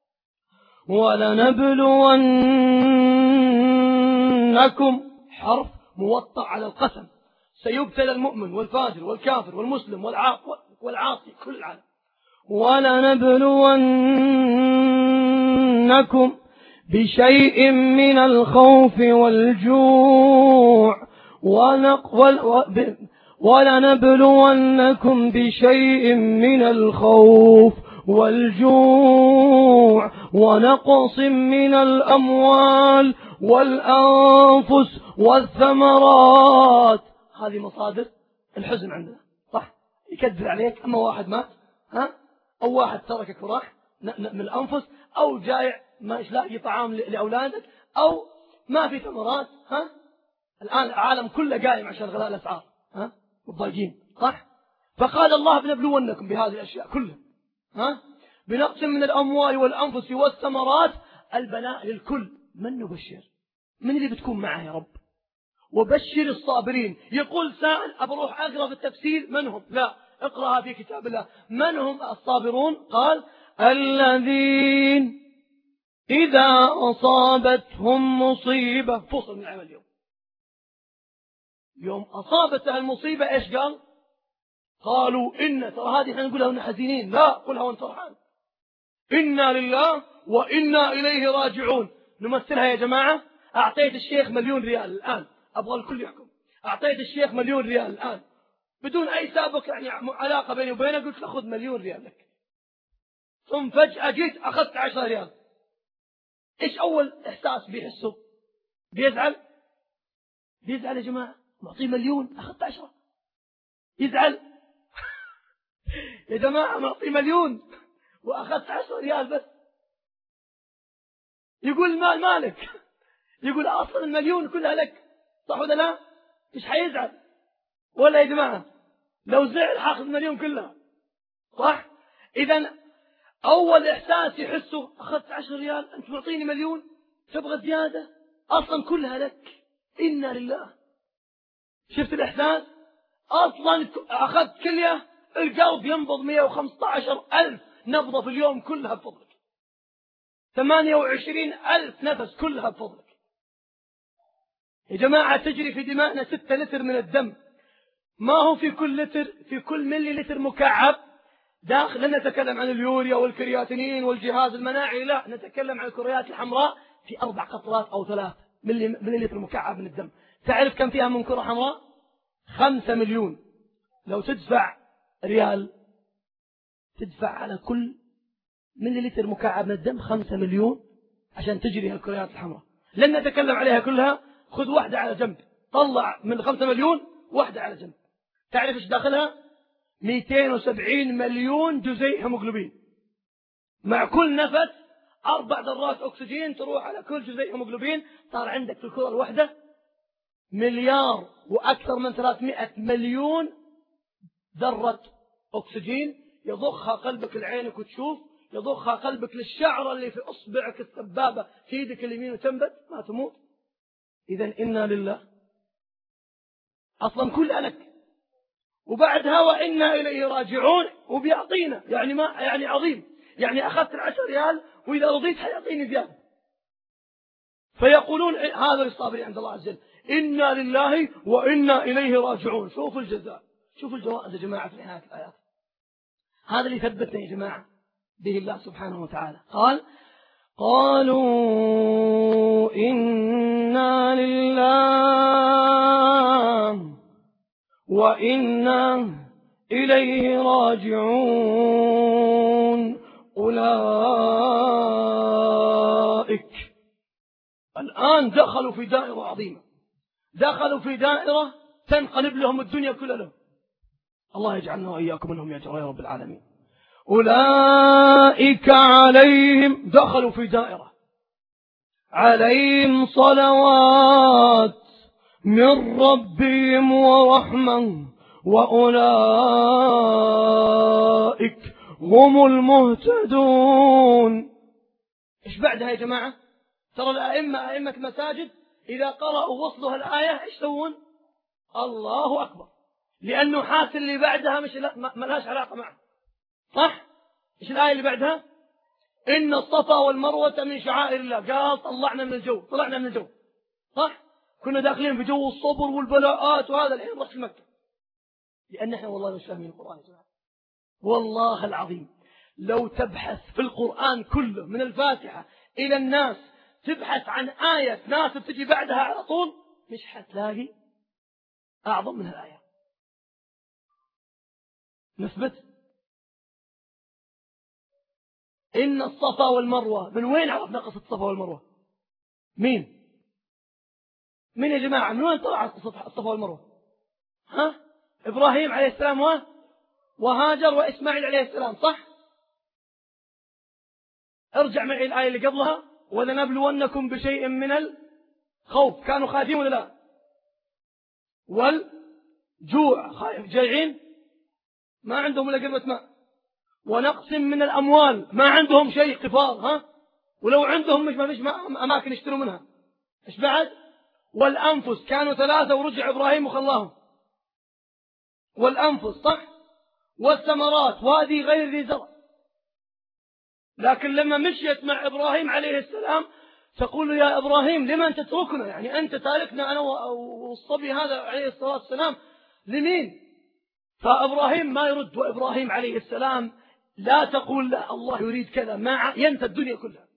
ولنبلونكم، حرف موطأ على القسم، سيبتلى المؤمن والفاجر والكافر والمسلم والعاصي كل العالم. ولنبلونكم بشيء من الخوف ولنبلونكم بشيء من الخوف والجوع ونقص من الأموال والأنفس والثمرات. هذه مصادر الحزن عندنا، صح؟ يكذب عليك، أما واحد مات، أو واحد تركك وراح من الأنفس، أو جائع ما لاقي طعام لأولادك، أو ما في ثمرات. الآن العالم كله قايم عشان غلاء الأسعار، والضايقين، صح؟ فقال الله بنبلونكم بهذه الأشياء كلها، بنقص من الأموال والأنفس والثمرات. البلاء للكل. من نبشر؟ من اللي بتكون معه يا رب؟ وبشر الصابرين. يقول سائل أبروح أقرأ في التفسير من هم؟ لا، اقرأها في كتاب الله. من هم الصابرون؟ قال الذين إذا أصابتهم مصيبة، فصل من العمل اليوم، يوم أصابتها المصيبة إيش قال؟ قالوا ترى هذه احنا نقولها ونحن حزينين، لا قلها وانت فرحان. إنا لله وإنا إليه راجعون. نمثلها يا جماعة. أعطيت الشيخ 1,000,000 ريال الآن، أبغى الكل يحكم. أعطيت الشيخ 1,000,000 ريال الآن بدون أي سابق يعني علاقة بيني وبينه، قلت له خذ 1,000,000 ريال لك. ثم فجأة جيت أخذت 10 ريال. إيش أول إحساس بيحسه؟ بيزعل يا جماعة. معطيه 1,000,000 أخذت 10، يزعل يا جماعة. معطيه 1,000,000 وأخذت 10 ريال بس. يقول المال مالك، يقول أصلا 1,000,000 كلها لك، صح ولا لا؟ مش حيزعل ولا يا جماعة؟ لو زعل حاخذ 1,000,000 كلها، صح؟ إذا أول إحساس يحسه أخذت 10 ريال، أنت معطيني 1,000,000 تبغى زيادة، أصلا كلها لك. إنا لله. شفت الإحساس؟ أصلا أخذت كلية، القلب ينبض 115,000 نبضة في اليوم كلها بفضلك، 28,000 نفس كلها بفضلك. يا جماعة تجري في دماءنا 6 لتر من الدم. ما هو في كل لتر، في كل ملي لتر مكعب داخل. لا نتكلم عن اليوريا والكرياتينين والجهاز المناعي، لا، نتكلم عن الكريات الحمراء في 4 قطرات أو 3 ملي لتر مكعب من الدم. تعرف كم فيها من كرة حمراء؟ 5 مليون. لو تدفع ريال، تدفع على كل ملي لتر مكعب من الدم 5 مليون عشان تجري الكريات الحمراء. لن نتكلم عليها كلها، خذ واحدة على جنب، طلع من 5 مليون واحدة على جنب. تعرف ايش داخلها؟ 270 مليون جزيء هيموغلوبين. مع كل نفس 4 ذرات أكسجين تروح على كل جزيء هيموغلوبين. صار عندك في الكرة الواحدة 1,000,000,000 وأكثر من 300 مليون ذرة أكسجين يضخها قلبك لعينك وتشوف، يضخها قلبك للشعرة اللي في أصبعك السبابة في يدك اليمين وتنبت ما تموت. إذن إنا لله، أصلا كلها لك. وبعدها وإنا إليه راجعون، وبيعطينا يعني ما يعني عظيم. يعني أخذت 10 ريال وإذا رضيت حيعطيني زيادة. فيقولون هذا للصابرين عند الله عز وجل، إنا لله وإنا إليه راجعون. شوفوا الجزاء، شوفوا الجوائز يا جماعة في نهاية الآيات. هذا اللي ثبتنا يا جماعة. به الله سبحانه وتعالى. قالوا إنا لله وإنا إليه راجعون. أولئك الآن دخلوا في دائرة عظيمة، دخلوا في دائرة تنقلب لهم الدنيا كلها. الله يجعلنا وإياكم منهم يا رب العالمين. أولئك عليهم، دخلوا في دائرة عليهم صلوات من ربهم ورحمة وأولئك هم المهتدون. إيش بعدها يا جماعة؟ ترى أئمة مساجد إذا قرأوا وصلها الآية إيش يسوون؟ الله أكبر، لأنه حاس اللي بعدها مش ما لهاش علاقة معه. صح؟ إيش الآية اللي بعدها؟ إن الصفا والمروة من شعائر الله. قال طلعنا من الجو. صح؟ كنا داخلين في جو الصبر والبلاءات، وهذا الحين رحت مكة. لأن احنا والله مش فاهمين القرآن يا جماعة. والله العظيم لو تبحث في القرآن كله من الفاتحة إلى الناس، تبحث عن آية ناس تجي بعدها على طول، مش حتلاقي أعظم من الآية. نثبت إن الصفا والمروة. من وين عرفنا قصة الصفا والمروة؟ مين يا جماعة؟ من وين طلعت قصة الصفا والمروة؟ إبراهيم عليه السلام وهاجر وإسماعيل عليه السلام. صح؟ ارجع معي الآية اللي قبلها، ولنبلونكم بشيء من الخوف. كانوا خايفين ولا لا؟ والجوع، جائعين ما عندهم إلا قربة ماء. ونقص من الأموال، ما عندهم شيء، قفار. ولو عندهم مش أماكن يشتروا منها. إيش بعد؟ والأنفس، كانوا 3 ورجع إبراهيم وخلاهم. والأنفس. صح؟ والثمرات، وادي غير ذي زرع. لكن لما مشيت مع إبراهيم عليه السلام تقول له يا إبراهيم لمن تتركنا؟ يعني أنت تاركنا أنا والصبي هذا عليه الصلاة والسلام لمين؟ فإبراهيم ما يرد. وإبراهيم عليه السلام لا تقول لا الله يريد كذا، ما ينسى الدنيا كلها.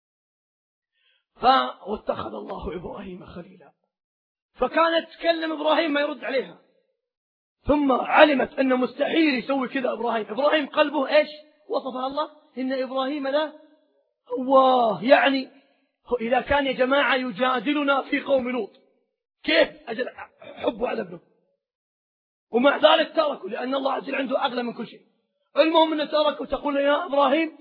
واتخذ الله إبراهيم خليلا. فكانت تكلم إبراهيم ما يرد عليها. ثم علمت أنه مستحيل يسوي كذا إبراهيم قلبه إيش وصفها الله؟ إن إبراهيم لا أواه. يعني إذا كان يا جماعة يجادلنا في قوم لوط، كيف أجل حبه على ابنه؟ ومع ذلك تركوا، لأن الله عز وجل عنده أغلى من كل شيء. المهم أنه تركوا. تقول يا إبراهيم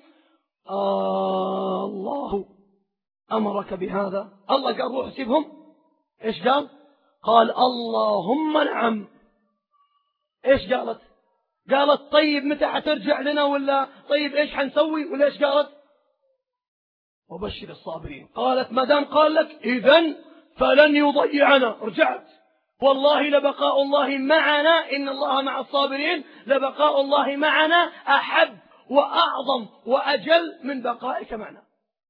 الله أمرك بهذا. الله قال روح سيبهم. إيش قال؟ قال اللهم نعم. إيش قالت؟ طيب متى حترجع لنا؟ ولا طيب إيش حنسوي؟ ولا إيش قالت؟ وبشر الصابرين. قالت ما دام قال لك إذن فلن يضيعنا. رجعت. والله لبقاء الله معنا، إن الله مع الصابرين. لبقاء الله معنا أحب وأعظم وأجل من بقائك معنا.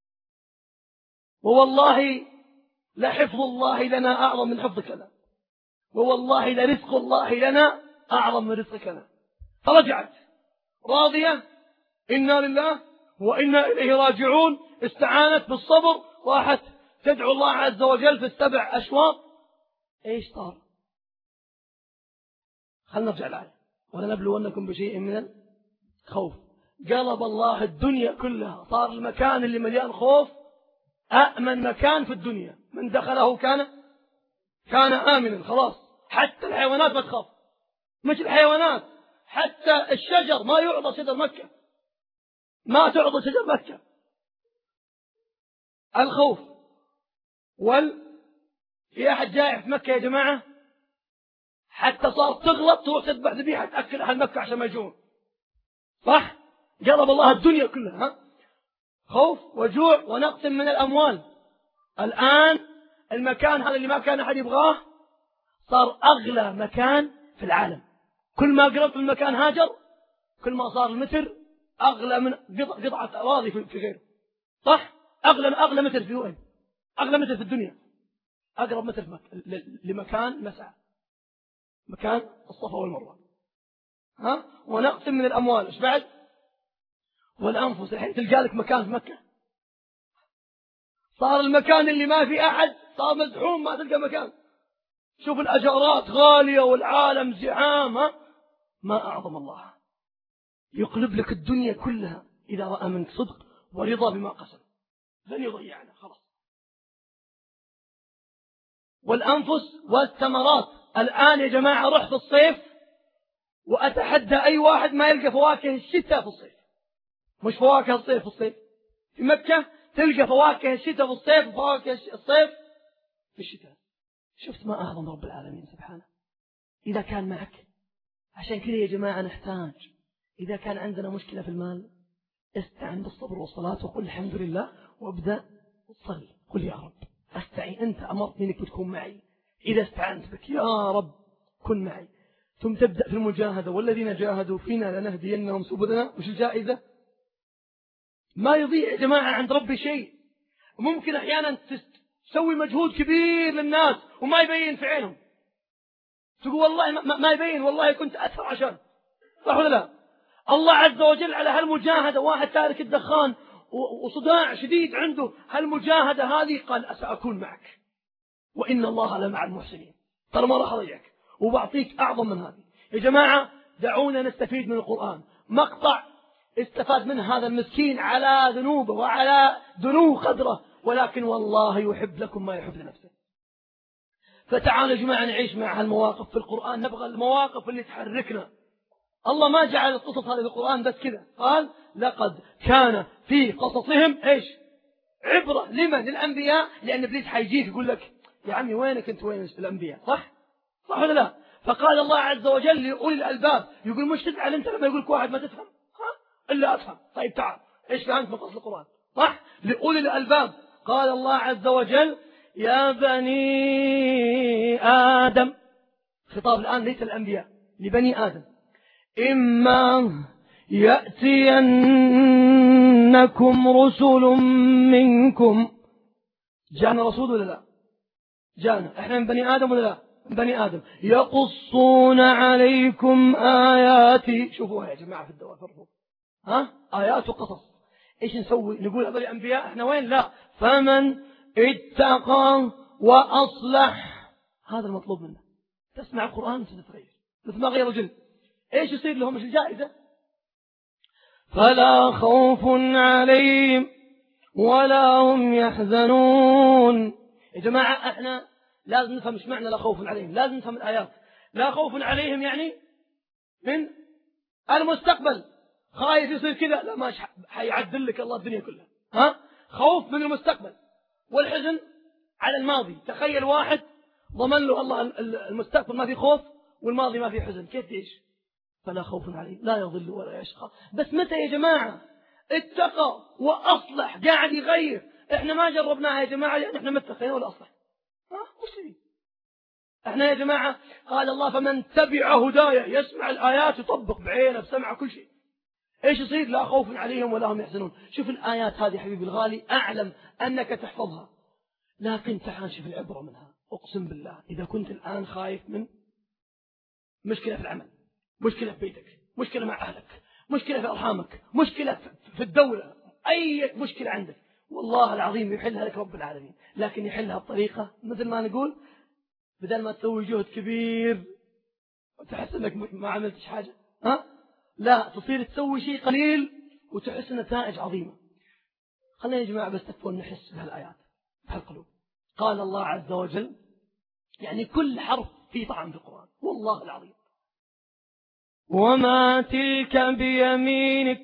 ووالله لحفظ الله لنا أعظم من حفظك لنا، ووالله لرزق الله لنا أعظم من رزقك لنا. فرجعت راضية، إنا لله وإنا إليه راجعون. استعانت بالصبر، راحت تدعو الله عز وجل في 7 أشواط. إيش صار؟ خلنا نرجع الآية. ولنبلونكم بشيء من الخوف. قلب الله الدنيا كلها، صار المكان اللي مليان خوف أأمن مكان في الدنيا. من دخله كان آمنا. خلاص حتى الحيوانات ما تخاف. مش الحيوانات، حتى الشجر ما يعضى شجر مكة، ما تعضى شجر مكة. الخوف. في أحد جائع في مكة يا جماعة، حتى صار تغلط تروح تذبح ذبيحة تأكل أهل مكة عشان ما يجون. صح؟ قلب الله الدنيا كلها. خوف وجوع ونقص من الأموال. الآن المكان هذا اللي ما كان أحد يبغاه صار أغلى مكان في العالم. كل ما قربت المكان هاجر، كل ما صار المتر أغلى من قطعة أراضي في غيره. صح؟ أغلى متر في وين؟ أغلى متر في الدنيا، أقرب متر لمكان مسعى، مكان الصفا والمروة. ونقسم من الأموال. إيش بعد؟ والأنفس. الحين تلقى لك مكان في مكة، صار المكان اللي ما في أحد صار مزحوم، ما تلقى مكان. شوف الأجارات غالية والعالم زحام، ما أعظم الله يقلب لك الدنيا كلها إذا رأى منك صدق ورضا بما قسم، لن يضيعنا خلاص. والأنفس والثمرات. الآن يا جماعة روح في الصيف وأتحدى أي واحد ما يلقى فواكه الشتاء في الصيف، مش فواكه الصيف في الصيف. في مكة تلقى فواكه الشتاء في الصيف وفواكه الصيف في الشتاء. شفت ما أعظم رب العالمين سبحانه إذا كان معك. عشان كذا يا جماعة نحتاج إذا كان عندنا مشكلة في المال استعن بالصبر والصلاة وقل الحمد لله وابدأ صل، قل يا رب أستعين، أنت أمرتني أنك تكون معي، إذا استعنت بك يا رب كن معي. ثم تبدأ في المجاهدة، والذين جاهدوا فينا لنهدينهم سبلنا. وش الجائزة؟ ما يضيع يا جماعة عند ربي شيء. ممكن أحيانا تسوي مجهود كبير للناس وما يبين في عينهم، تقول والله ما يبين، والله كنت أثر عشان، صح ولا لا؟ الله عز وجل على هالمجاهدة، واحد تارك الدخان وصداع شديد عنده، هالمجاهدة هذه قال سأكون معك وإن الله لمع المحسنين. ترى ما راح أضيعك وبعطيك أعظم من هذه. يا جماعة دعونا نستفيد من القرآن. مقطع استفاد منه هذا المسكين على ذنوبه وعلى دنو قدره، ولكن والله يحب لكم ما يحب لنفسه. فتعالوا يا جماعة نعيش مع هالمواقف في القرآن، نبغى المواقف اللي تحركنا. الله ما جعل القصص هذه في القرآن بس كذا، قال لقد كان في قصصهم ايش؟ عبرة. لمن؟ للأنبياء، لأن إبليس حيجيك يقول لك يا عمي وينك أنت، وين الأنبياء؟ صح ولا لا؟ فقال الله عز وجل لأولي الألباب، يقول مش تزعل أنت لما يقولك واحد ما تفهم؟ إلا أفهم. طيب تعال إيش فهمت من قصة القرآن؟ صح؟ لأولي الألباب. قال الله عز وجل يا بني آدم، خطاب الآن ليس الأنبياء، لبني آدم، إما يأتينكم رسل منكم. جاءنا رسول ولا لا؟ جاءنا. احنا من بني آدم ولا لا؟ من بني آدم. يقصون عليكم آياتي. شوفوها يا جماعة في الدوام فرقوا، آيات وقصص. ايش نسوي؟ نقول هذول الأنبياء احنا وين؟ لا. فمن اتقى وأصلح، هذا المطلوب منه. تسمع القرآن ستتغير مثل ما غير الجن. ايش يصير لهم؟ ايش الجائزة؟ فلا خوف عليهم ولا هم يحزنون. يا جماعة احنا لازم نفهم ايش معنى لا خوف عليهم، لازم نفهم الآيات. لا خوف عليهم يعني من المستقبل، خايف يصير كذا، لا ما حيعدل لك الله الدنيا كلها. خوف من المستقبل. والحزن على الماضي. تخيل واحد ضمن له الله المستقبل ما في خوف والماضي ما في حزن، كيف تعيش؟ فلا خوف عليه لا يضل ولا يشقى. بس متى يا جماعة؟ اتقى وأصلح، قاعد يغير. احنا ما جربناها يا جماعة، يعني احنا ما اتقينا ولا أصلح. وش تبي؟ احنا يا جماعة قال الله فمن تبع هدايا، يسمع الآيات يطبق بعينه بسمع كل شيء. ايش يصير؟ لا خوف عليهم ولا هم يحزنون. شوف الآيات هذه حبيبي الغالي، أعلم أنك تحفظها، لكن تعال شوف العبرة منها. أقسم بالله إذا كنت الآن خايف من مشكلة في العمل، مشكلة في بيتك، مشكلة مع أهلك، مشكلة في أرحامك، مشكلة في الدولة، أي مشكلة عندك، والله العظيم يحلها لك رب العالمين. لكن يحلها بطريقة مثل ما نقول، بدل ما تسوي جهد كبير وتحس أنك ما عملتش حاجة، لا، تصير تسوي شيء قليل وتحس نتائج عظيمة. خلينا يا جماعة بس تكون نحس بهالآيات بهالقلوب. قال الله عز وجل، يعني كل حرف فيه طعم في القرآن والله العظيم. وما تلك بيمينك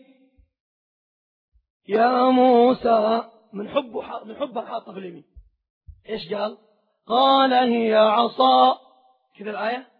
يا موسى، من حبها حاطة في اليمين. ايش قال؟ قال هي عصا. كذا الآية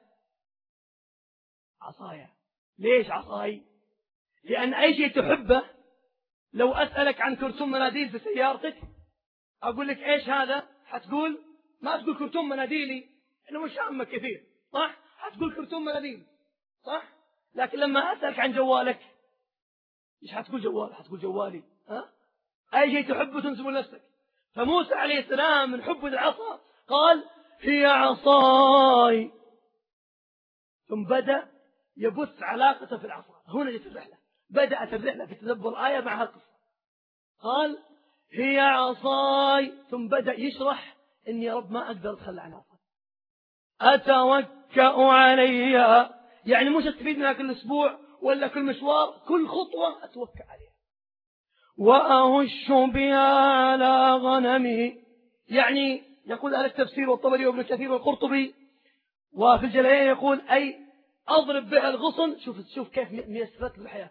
عصايا. ليش عصاي؟ لأن أي شيء تحبه، لو أسألك عن كرتون مناديل في سيارتك أقول لك إيش هذا، حتقول ما تقول كرتون مناديلي إنه مش همك كثير، صح؟ حتقول كرتون مناديل، صح؟ لكن لما أسألك عن جوالك إيش حتقول؟ جوال، حتقول جوالي. أي شيء تحبه تنسبه لنفسك. فموسى عليه السلام من حبه للعصا قال هي عصاي، ثم بدأ يبث علاقته في العصا. هنا جت الرحلة. بدأت الرحلة في تدبر الآية معها القصة. قال هي عصاي، ثم بدأ يشرح إني يا رب ما أقدر أتخلى عن عصاي، أتوكأ عليها، يعني مش أستفيد منها كل أسبوع ولا كل مشوار، كل خطوة أتوكأ عليها. وأهش بها على غنمي، يعني يقول أهل التفسير والطبري وابن كثير والقرطبي وفي الجلالين يقول أي أضرب بها الغصن. شوف كيف ميسرت الحياة.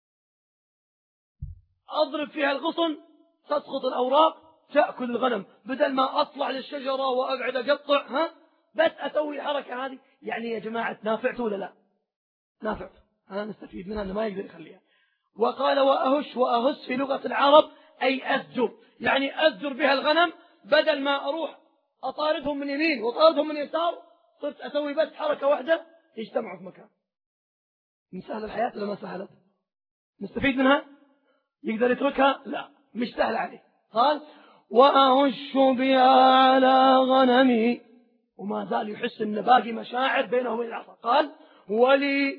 أضرب فيها الغصن تسقط الأوراق تأكل الغنم، بدل ما أطلع للشجرة وأقعد أقطع، بس أسوي الحركة هذه. يعني يا جماعة نافعته ولا لا؟ نافعته، أنا نستفيد منها أنه ما يقدر يخليها. وقال وأهس في لغة العرب أي أزجر، يعني أزجر بها الغنم، بدل ما أروح أطاردهم من يمين وأطاردهم من يسار، صرت أسوي بس حركة واحدة يجتمعوا في مكان. من سهل الحياة ولا ما سهلت؟ نستفيد منها؟ يقدر يتركها؟ لا، مش سهل عليه. قال وأهش بها على غنمي، وما زال يحس أن باقي مشاعر بينه وبين العصا. قال ولي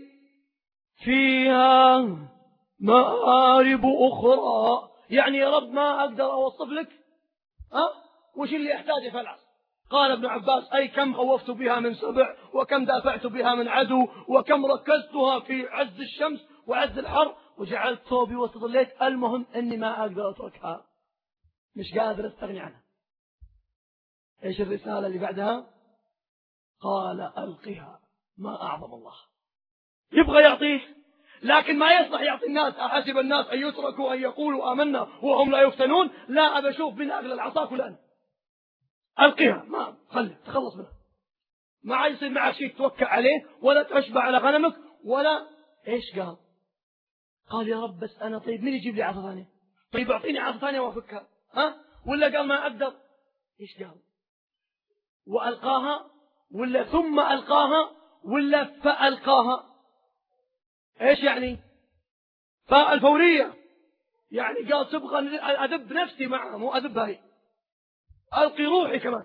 فيها مآرب أخرى، يعني يا رب ما أقدر أوصف لك وش اللي يحتاجه في العصا. قال ابن عباس أي كم خوفت بها من سبع، وكم دافعت بها من عدو، وكم ركزتها في عز الشمس وعز الحر، وجعلت ثوبي وتظليت، المهم أني ما أقدر أتركها، مش قادر أستغني عنها. إيش الرسالة اللي بعدها؟ قال ألقها. ما أعظم الله، يبغى يعطيه لكن ما يصلح يعطي الناس. أحسب الناس أن يتركوا أن يقولوا آمنا وهم لا يفتنون. لا أبى أشوف من أغلى العصا كلها. ألقها، ما خلي تخلص منها، ما عاد يصير معك شيء توكل عليه ولا تشبع على غنمك ولا إيش. قال يا رب بس أنا طيب مين يجيب لي عصا ثانية؟ طيب أعطيني عصا ثانية وأفكها، ولا قال ما أقدر. إيش قال؟ وألقاها ولا ثم ألقاها ولا فألقاها؟ إيش يعني؟ فاء الفورية، يعني قال تبغى أدب نفسي معها مو أدب هاي، ألقي روحي كمان،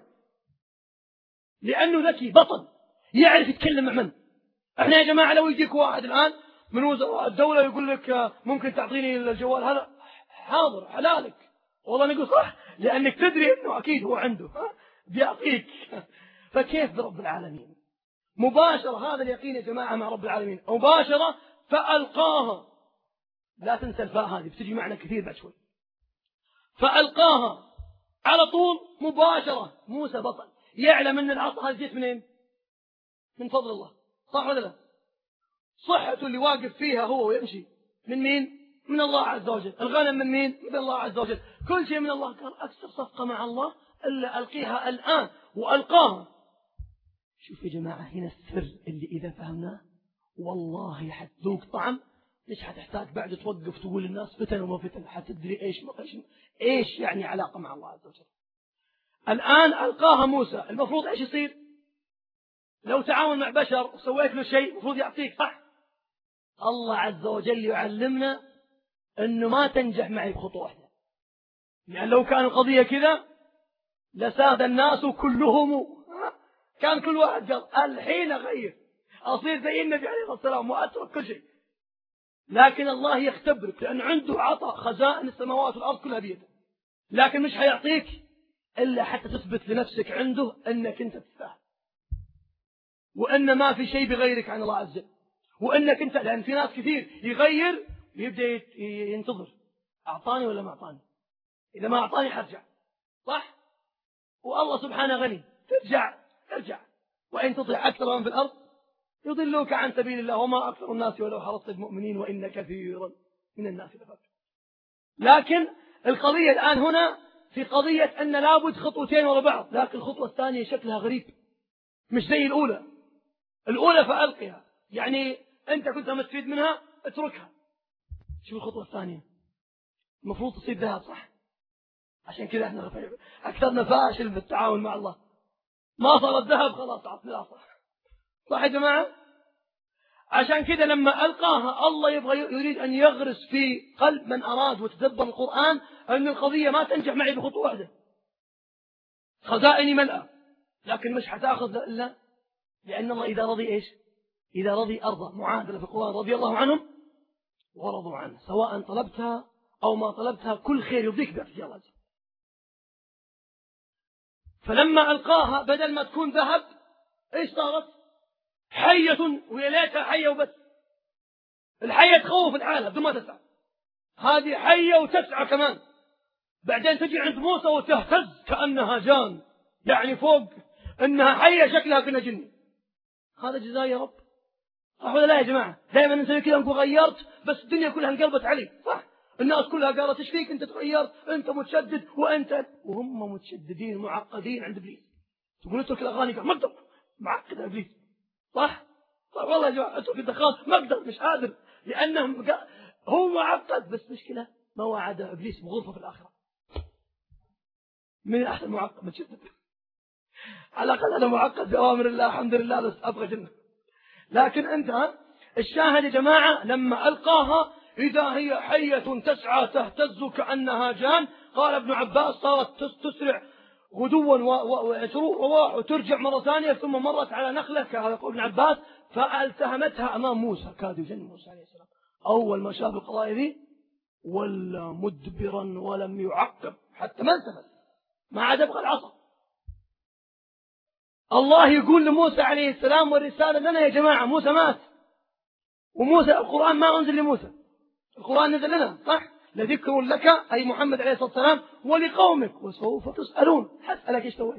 لأنه ذكي بطل يعرف يتكلم مع من. احنا يا جماعة لو يجيك واحد الآن من وزراء الدولة يقول لك ممكن تعطيني الجوال هذا، حاضر حلالك، والله نقول صح، لأنك تدري أنه أكيد هو عنده بيعطيك. فكيف برب العالمين؟ مباشرة، هذا اليقين يا جماعة مع رب العالمين مباشرة. فألقاها، لا تنسى الفاء هذه بتجي معنا كثير بعد شوي. فألقاها على طول مباشرة. موسى بطل يعلم أن العصا هذه جت منين؟ من فضل الله، صح ولا لا؟ صحته اللي واقف فيها هو ويمشي من مين؟ من الله عز وجل. الغنم من مين؟ من الله عز وجل. كل شيء من الله. قال أكثر صفقة مع الله إلا ألقيها الآن، وألقاها. شوف يا جماعة هنا السر اللي إذا فهمناه والله حتذوق طعم. ليش حتحتاج بعد توقف تقول للناس فتن وما فتن، حتدري إيش يعني علاقة مع الله عز وجل. الآن ألقاها موسى، المفروض إيش يصير؟ لو تعاون مع بشر وسويت له شيء المفروض يعطيك، صح؟ الله عز وجل يعلمنا أنه ما تنجح معي بخطوة واحدة، يعني لو كان القضية كذا لساد الناس كلهم، كان كل واحد قال الحين أغير أصير زي النبي عليه الصلاة والسلام وأترك كل شيء. لكن الله يختبرك لأن عنده عطاء خزائن السماوات والأرض كلها بيده، لكن مش حيعطيك إلا حتى تثبت لنفسك عنده أنك أنت تستاهل، وأن ما في شيء بغيرك عن الله عز وجل، وأنك أنت، لأن في ناس كثير يغير ويبدأ ينتظر أعطاني ولا ما أعطاني، إذا ما أعطاني حرجع، صح؟ والله سبحانه غني، ارجع وإن تطع أكثر من في الأرض يضلوك عن سبيل الله وما أكثر الناس ولو حرصت المؤمنين وإن كثيرا من الناس لفاسقون. لكن القضية الآن هنا في قضية أن لابد خطوتين ورا بعض، لكن الخطوة الثانية شكلها غريب مش زي الأولى فألقها، يعني أنت كنت مستفيد منها اتركها. شوف الخطوة الثانية المفروض تصير ذهب، صح؟ عشان كذا احنا أكثرنا فاشل في التعاون مع الله، ما صار الذهب خلاص عطني العصا، صح يا جماعة؟ عشان كذا لما ألقاها الله يريد أن يغرس في قلب من أراد وتدبر القرآن أن القضية ما تنجح معي بخطوة واحدة، خزائني ملأ، لكن مش حتاخذ إلا لأن الله إذا رضي إيش؟ إذا رضي أرضى. معادلة في القرآن رضي الله عنهم ورضوا عنه، سواء طلبتها أو ما طلبتها كل خير يرضيك بيعطيك الله أجر. فلما ألقاها بدل ما تكون ذهب إيش صارت؟ حية، ويا ليتها حية وبس. الحية تخوف العالم بدون ما تسعى، هذه حية وتسعى كمان. بعدين تجي عند موسى وتهتز كأنها جان، يعني فوق إنها حية شكلها كنا جني. هذا جزاء يا رب، صح ولا لا يا جماعة؟ دائما نسوي كذا نقول غيرت، بس الدنيا كلها انقلبت علي، صح؟ الناس كلها قالت ايش فيك انت تغيرت، انت متشدد وانت، وهم متشددين معقدين عند ابليس. تقول اترك الاغاني، قال ما اقدر، معقد ابليس، صح؟ والله يا جماعة اترك الدخان، ما اقدر، مش قادر، لانهم هو معقد. بس مشكلة ما وعد ابليس بغرفة في الاخرة. من احسن معقد متشدد؟ على الاقل انا معقد باوامر الله الحمد لله، بس ابغى جنة. لكن انت الشاهد يا جماعة لما ألقاها إذا هي حية تسعى تهتز كأنها جان. قال ابن عباس صارت تسرع غدوا وتروح رواح وترجع مرة ثانية، ثم مرت على نخلة كما يقول ابن عباس فالتهمتها أمام موسى، كاد يجن موسى عليه السلام. أول ما شاف القضايا ذي ولا مدبرا ولم يعقب، حتى ما التفت، ما عاد يبغى العصا. الله يقول لموسى عليه السلام والرسالة لنا يا جماعة، موسى مات، وموسى القرآن ما أنزل لموسى، القرآن نزل لنا، صح؟ لذكر لك أي محمد عليه الصلاة والسلام ولقومك وسوف تسألون. حسألك ايش سويت؟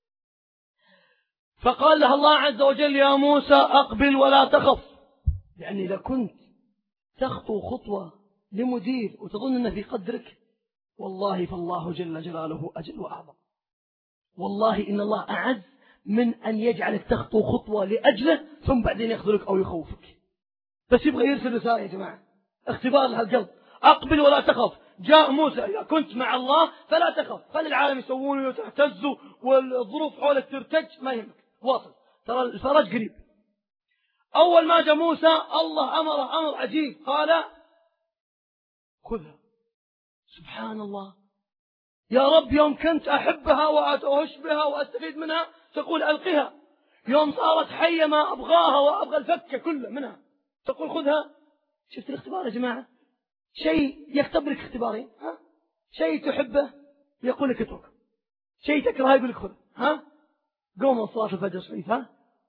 فقال لها الله عز وجل يا موسى أقبل ولا تخف. يعني إذا كنت تخطو خطوة لمدير وتظن أنه في قدرك، والله فالله جل جلاله أجل وأعظم. والله إن الله أعز من أن يجعلك تخطو خطوة لأجله ثم بعدين يخذلك أو يخوفك. بس يبغى يرسل رسالة يا جماعة، اختبار لهالقلب. أقبل ولا تخف. جاء موسى إذا كنت مع الله فلا تخف، خلي العالم يسوون وتهتزوا والظروف حولك ترتج، ما يهمك، واصل، ترى الفرج قريب. أول ما جاء موسى الله أمره أمر عجيب، قال خذها. سبحان الله يا رب، يوم كنت أحبها وأتوهش بها وأستفيد منها تقول ألقها، يوم صارت حية ما أبغاها وأبغى الفكة كله منها تقول خذها. شفت الاختبار يا جماعة؟ شيء يختبرك اختبارين، ها؟ شيء تحبه يقول لك اترك، شيء تكرهه يقول لك خذ، ها؟ قوم من صلاة الفجر شوي، ها؟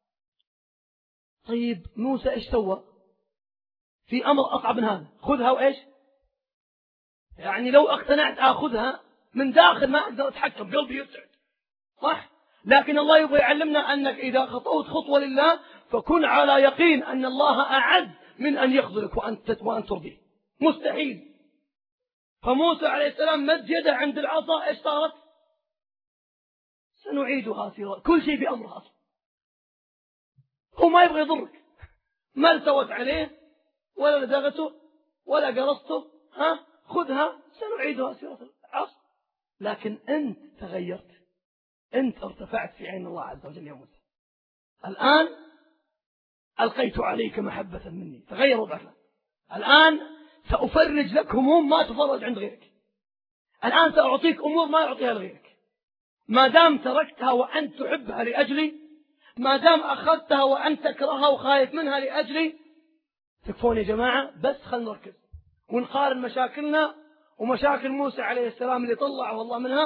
طيب موسى ايش سوى؟ في امر اصعب من هذا، خذها وايش؟ يعني لو اقتنعت اخذها من داخل ما اقدر اتحكم، قلبي يرتعد، صح؟ لكن الله يبغى يعلمنا انك اذا خطوت خطوة لله فكن على يقين ان الله اعز من ان يخذلك وان ترضيه، مستحيل. فموسى عليه السلام مد يده عند العصا، ايش صارت؟ سنعيدها سيرا، كل شيء بأمره أصلا. هو ما يبغى يضرك، ما التوت عليه ولا لدغته ولا قرصته، ها؟ خذها سنعيدها سيرة العصر. لكن أنت تغيرت، أنت ارتفعت في عين الله عز وجل يا موسى. الآن ألقيت عليك محبة مني، تغير وضعك. الآن سأفرج لك هموم ما تفرج عند غيرك. الآن سأعطيك أمور ما يعطيها لغيرك. ما دام تركتها وأنت تحبها لأجلي، ما دام أخذتها وأنت تكرهها وخايف منها لأجلي. تكفون يا جماعة، بس خلنا نركز ونقارن مشاكلنا ومشاكل موسى عليه السلام اللي طلعه الله منها،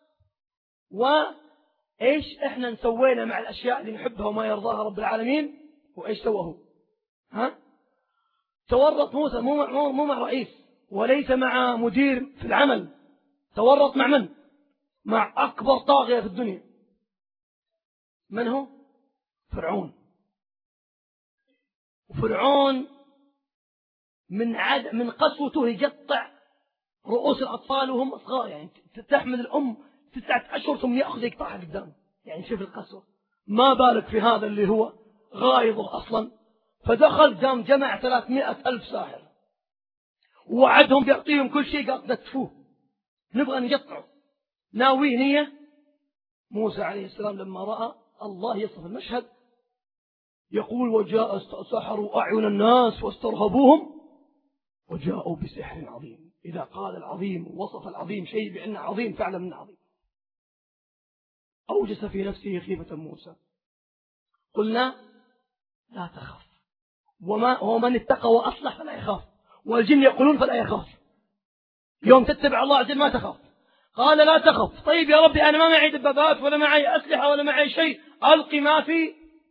وإيش إحنا نسوينا مع الأشياء اللي نحبها وما يرضاها رب العالمين، وإيش سواه. ها؟ تورط موسى مو مع رئيس وليس مع مدير في العمل، تورط مع من؟ مع أكبر طاغية في الدنيا. من هو؟ فرعون. وفرعون من قسوته يقطع رؤوس الأطفال وهم صغار، يعني تحمل الأم 9 أشهر ثم يأخذ يقطعها قدامه. يعني شوف القسوة، ما بالك في هذا اللي هو غايضه أصلا. فدخل قام جمع 300,000 ساحر ووعدهم بيعطيهم كل شيء، قال نتفوه نبغى نقطعه، ناويه نية. موسى عليه السلام لما رأى الله يصف المشهد يقول وجاء سحروا أعين الناس واسترهبوهم وجاءوا بسحر عظيم. إذا قال العظيم وصف العظيم شيء بأنه عظيم فعلا من عظيم. أوجس في نفسه خيفة موسى. قلنا لا تخف، ومن اتقى وأصلح فلا يخاف. والجن يقولون فلا يخاف. يوم تتبع الله عز وجل ما تخاف. قال لا تخف. طيب يا ربي أنا ما معي دبابات ولا معي أسلحة ولا معي شيء، ألقي ما في.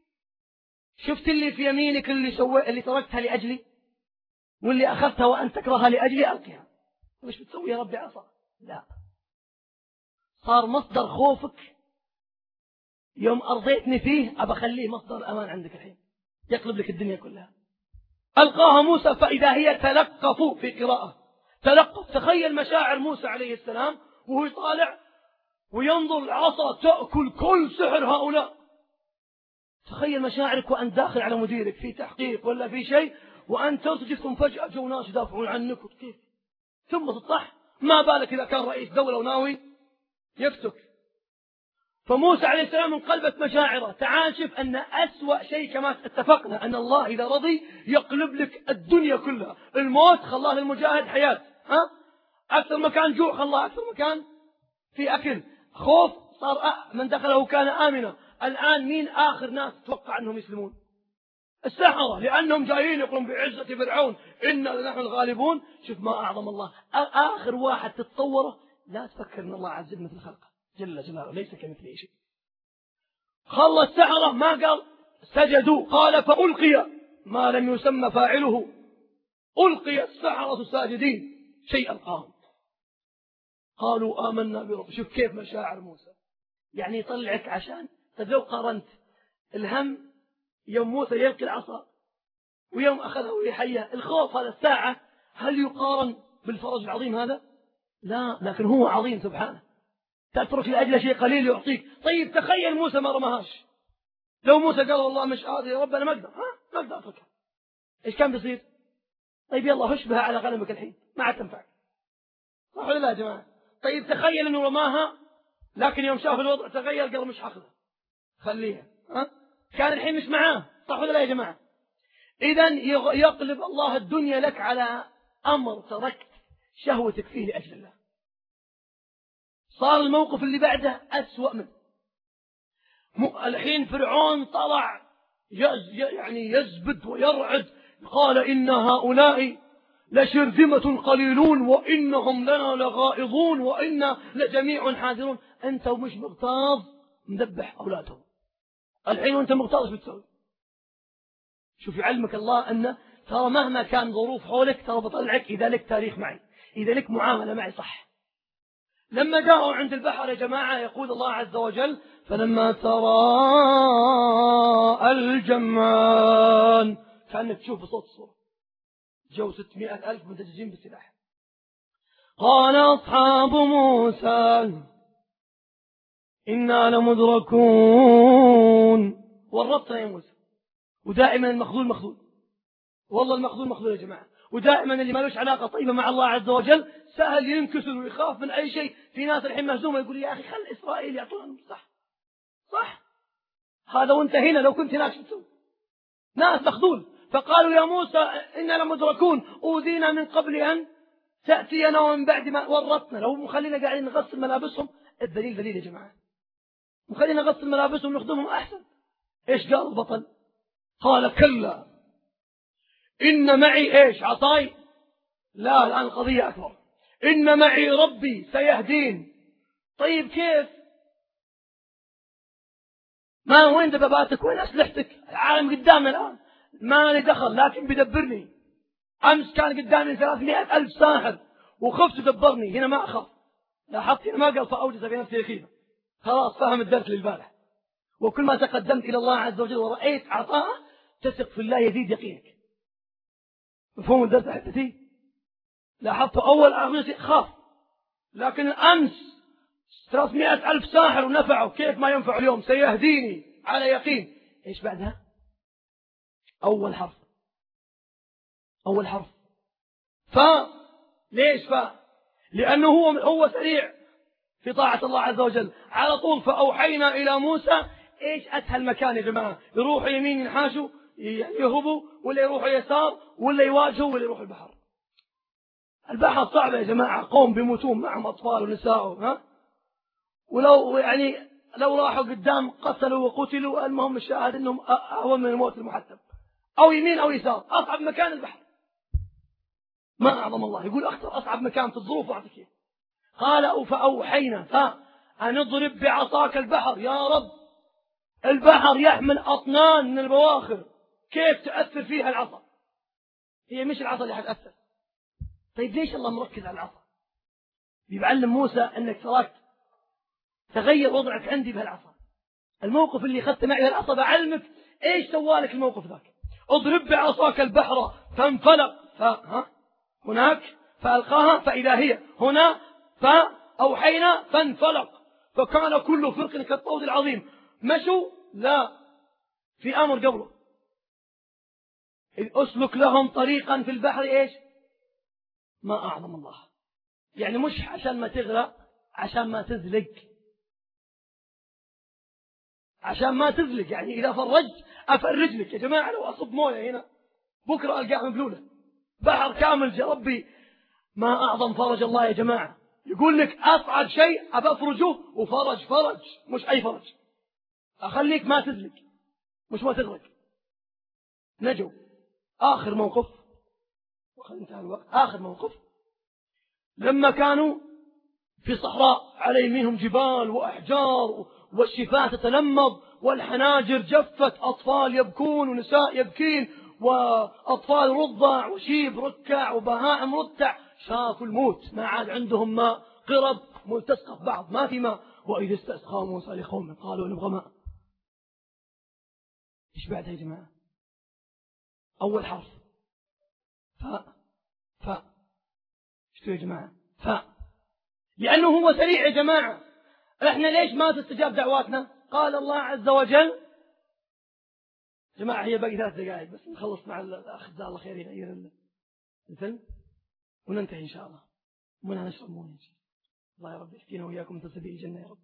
شفت اللي في يمينك اللي تركتها لأجلي واللي أخذتها وأن تكرهها لأجلي ألقيها. وش بتسوي يا ربي؟ عصا. لا، صار مصدر خوفك. يوم أرضيتني فيه أبى أخليه مصدر أمان عندك الحين، يقلب لك الدنيا كلها. ألقاها موسى فإذا هي تلقف، في قراءة تلقف. تخيل مشاعر موسى عليه السلام وهو يطالع وينظر العصا تأكل كل سحر هؤلاء. تخيل مشاعرك وأنت داخل على مديرك في تحقيق ولا في شيء، وأنت تجدكم فجأة جو ناس يدافعون عنك، كيف ثم تطح؟ ما بالك إذا كان رئيس دولة وناوي يفتك. فموسى عليه السلام انقلبت مشاعره. تعال شوف أن أسوأ شيء كما اتفقنا أن الله إذا رضي يقلب لك الدنيا كلها. الموت خلاه للمجاهد حياة، أكثر مكان جوع خلاه أكثر مكان في أكل. خوف صار من دخله كان آمنا. الآن مين آخر ناس تتوقع أنهم يسلمون؟ السحرة، لأنهم جايين يقولون بعزة فرعون إنا نحن الغالبون. شوف ما أعظم الله. آخر واحد تتصوره لا تفكر أن الله عز وجل مثل خلقه جل جلاله، ليس كمثله شيء. خلى السحرة ما قال سجدوا، قال فألقي ما لم يسمى فاعله. ألقي السحرة ساجدين، شيء ألقاهم قالوا آمنا برب. شوف كيف مشاعر موسى، يعني يطلعك عشان. طيب لو قارنت الهم يوم موسى يلقي العصا ويوم أخذه ويحيى، الخوف هذا الساعة، هل يقارن بالفرج العظيم هذا؟ لا، لكن هو عظيم سبحانه. تترك لأجل شيء قليل يعطيك. طيب تخيل موسى ما رماهاش. لو موسى قال والله مش قادر يا رب أنا ما أقدر، ما أقدر أتركها، إيش كان بيصير؟ طيب يلا هش بها على غنمك الحين، ما عاد تنفع. صح ولا لا يا جماعة؟ طيب تخيل إنه رماها لكن يوم شاف الوضع تغير قال مش حاخذها، خليها. كان الحين مش معاه. صح ولا لا يا جماعة؟ إذن يقلب الله الدنيا لك على أمر تركت شهوتك فيه لأجل الله. صار الموقف اللي بعده أسوأ منه. الحين فرعون طلع يعني يزبد ويرعد، قال إن هؤلاء لشرذمة قليلون وإنهم لنا لغائظون وإنا لجميع حاذرون. أنت ومش مغتاظ مذبح أولادهم الحين وأنت مغتاظ بتسوي. شوف يعلمك الله أن ترى مهما كان ظروف حولك ترى بطلعك إذا لك تاريخ معي، إذا لك معاملة معي صح. لما جاءوا عند البحر يا جماعة يقول الله عز وجل فلما تراءى الجمعان، كأنك تشوف بصوت الصورة، جو 600,000 مدججين بالسلاح. قال أصحاب موسى إنا لمدركون. ورطنا يا موسى. ودائما المخذول مخذول، والله المخذول مخذول يا جماعة. ودائما اللي ما لهش علاقة طيبة مع الله عز وجل سهل ينكسر ويخاف من أي شيء. في ناس الحين مهزومة يقول يا أخي خل إسرائيل يعطونا. صح هذا، وانت هنا لو كنت هناك شو تسوي؟ ناس مخذول. فقالوا يا موسى إنا لمدركون، أوذينا من قبل أن تأتينا ومن بعد ما ورطنا. لو مخلينا قاعدين نغسل ملابسهم، الدليل دليل يا جماعة، مخلينا نغسل ملابسهم نخدمهم أحسن. إيش قال البطل؟ قال كلا إن معي إيش عصاي. لا الآن قضية أكبر، إن معي ربي سيهدين. طيب كيف؟ ما وين دباباتك وين أسلحتك؟ العالم قدامنا الآن، ما لي دخل لكن بدبرني. أمس كان قدامي 300,000 ساحر وخفت دبرني، هنا ما أخاف. لاحظت هنا ما قال فأوجس في نفسي خيفة. خلاص فهم الدرس للبارح. وكل ما تقدمت إلى الله عز وجل ورأيت عطاء تثق في الله يزيد يقينك. مفهوم الدرس حتتي؟ لاحظت أول أغنية خاف، لكن أمس 300,000 ساحر ونفعوا، كيف ما ينفع اليوم؟ سيهديني على يقين. إيش بعدها؟ أول حرف. ليش لأنه هو سريع في طاعة الله عز وجل على طول. فأوحينا إلى موسى. إيش أسهل مكان يا جماعة؟ يروحوا يمين ينحاشوا يهربوا، ولا يروحوا يسار، ولا يواجهوا، ولا يروحوا البحر. البحر صعب يا جماعة، قوم بيموتون معهم أطفال ونساء، ولو يعني لو راحوا قدام قتلوا وقتلوا. المهم الشاهد أنهم أهون من الموت المحتم. أو يمين أو يسار، أصعب مكان البحر. ما أعظم الله. يقول أخطر أصعب مكان في الظروف وأعطيك. قال فأوحينا فأن اضرب بعصاك البحر. يا رب، البحر يحمل أطنان من البواخر، كيف تأثر فيها العصا؟ هي مش العصا اللي حتأثر. طيب ليش الله مركز على العصا؟ بيعلم موسى أنك تراك تغير وضعك عندي بهالعصا. الموقف اللي أخذت معي العصا بعلمك إيش سوالك الموقف ذاك. اضرب بعصاك البحر فانفلق هناك فألقاها فإذا هي هنا فأوحينا فانفلق فكان كل فرق كالطود العظيم. مشوا؟ لا، في أمر قبله. إذ أسلك لهم طريقا في البحر إيش؟ ما أعظم الله. يعني مش عشان ما تغرق، عشان ما تزلق. عشان ما تزلق، يعني إذا فرجت أفرج لك. يا جماعة لو أصب موية هنا بكرة ألقاها مبلولة، بحر كامل يا ربي. ما أعظم فرج الله يا جماعة. يقول لك أصعب شيء أبى أفرجه، وفرج فرج مش أي فرج. أخليك ما تزلق مش ما تغرق. نجوا آخر موقف، وخلينا الوقت. آخر موقف لما كانوا في صحراء عليه منهم جبال وأحجار والشفاه تتلمض والحناجر جفت، أطفال يبكون ونساء يبكين وأطفال رضع وشيب ركع وبهائم رتع. شافوا الموت، ما عاد عندهم ماء، قرب ملتصقة ببعض ما في ماء. وإذ استسقى موسى لقومه قالوا نبغى ماء. إيش بعدها يا جماعة؟ أول حرف اشتو يا جماعة؟ لأنه هو سريع يا جماعة. احنا ليش ما تستجاب دعواتنا؟ قال الله عز وجل. جماعة هي باقي 3 دقائق بس نخلص مع الأخ جزاه الله خير يغير الفيلم وننتهي إن شاء الله. منها نشرب مويه. الله يا رب يحكينا وإياكم من سبيل الجنة يا رب.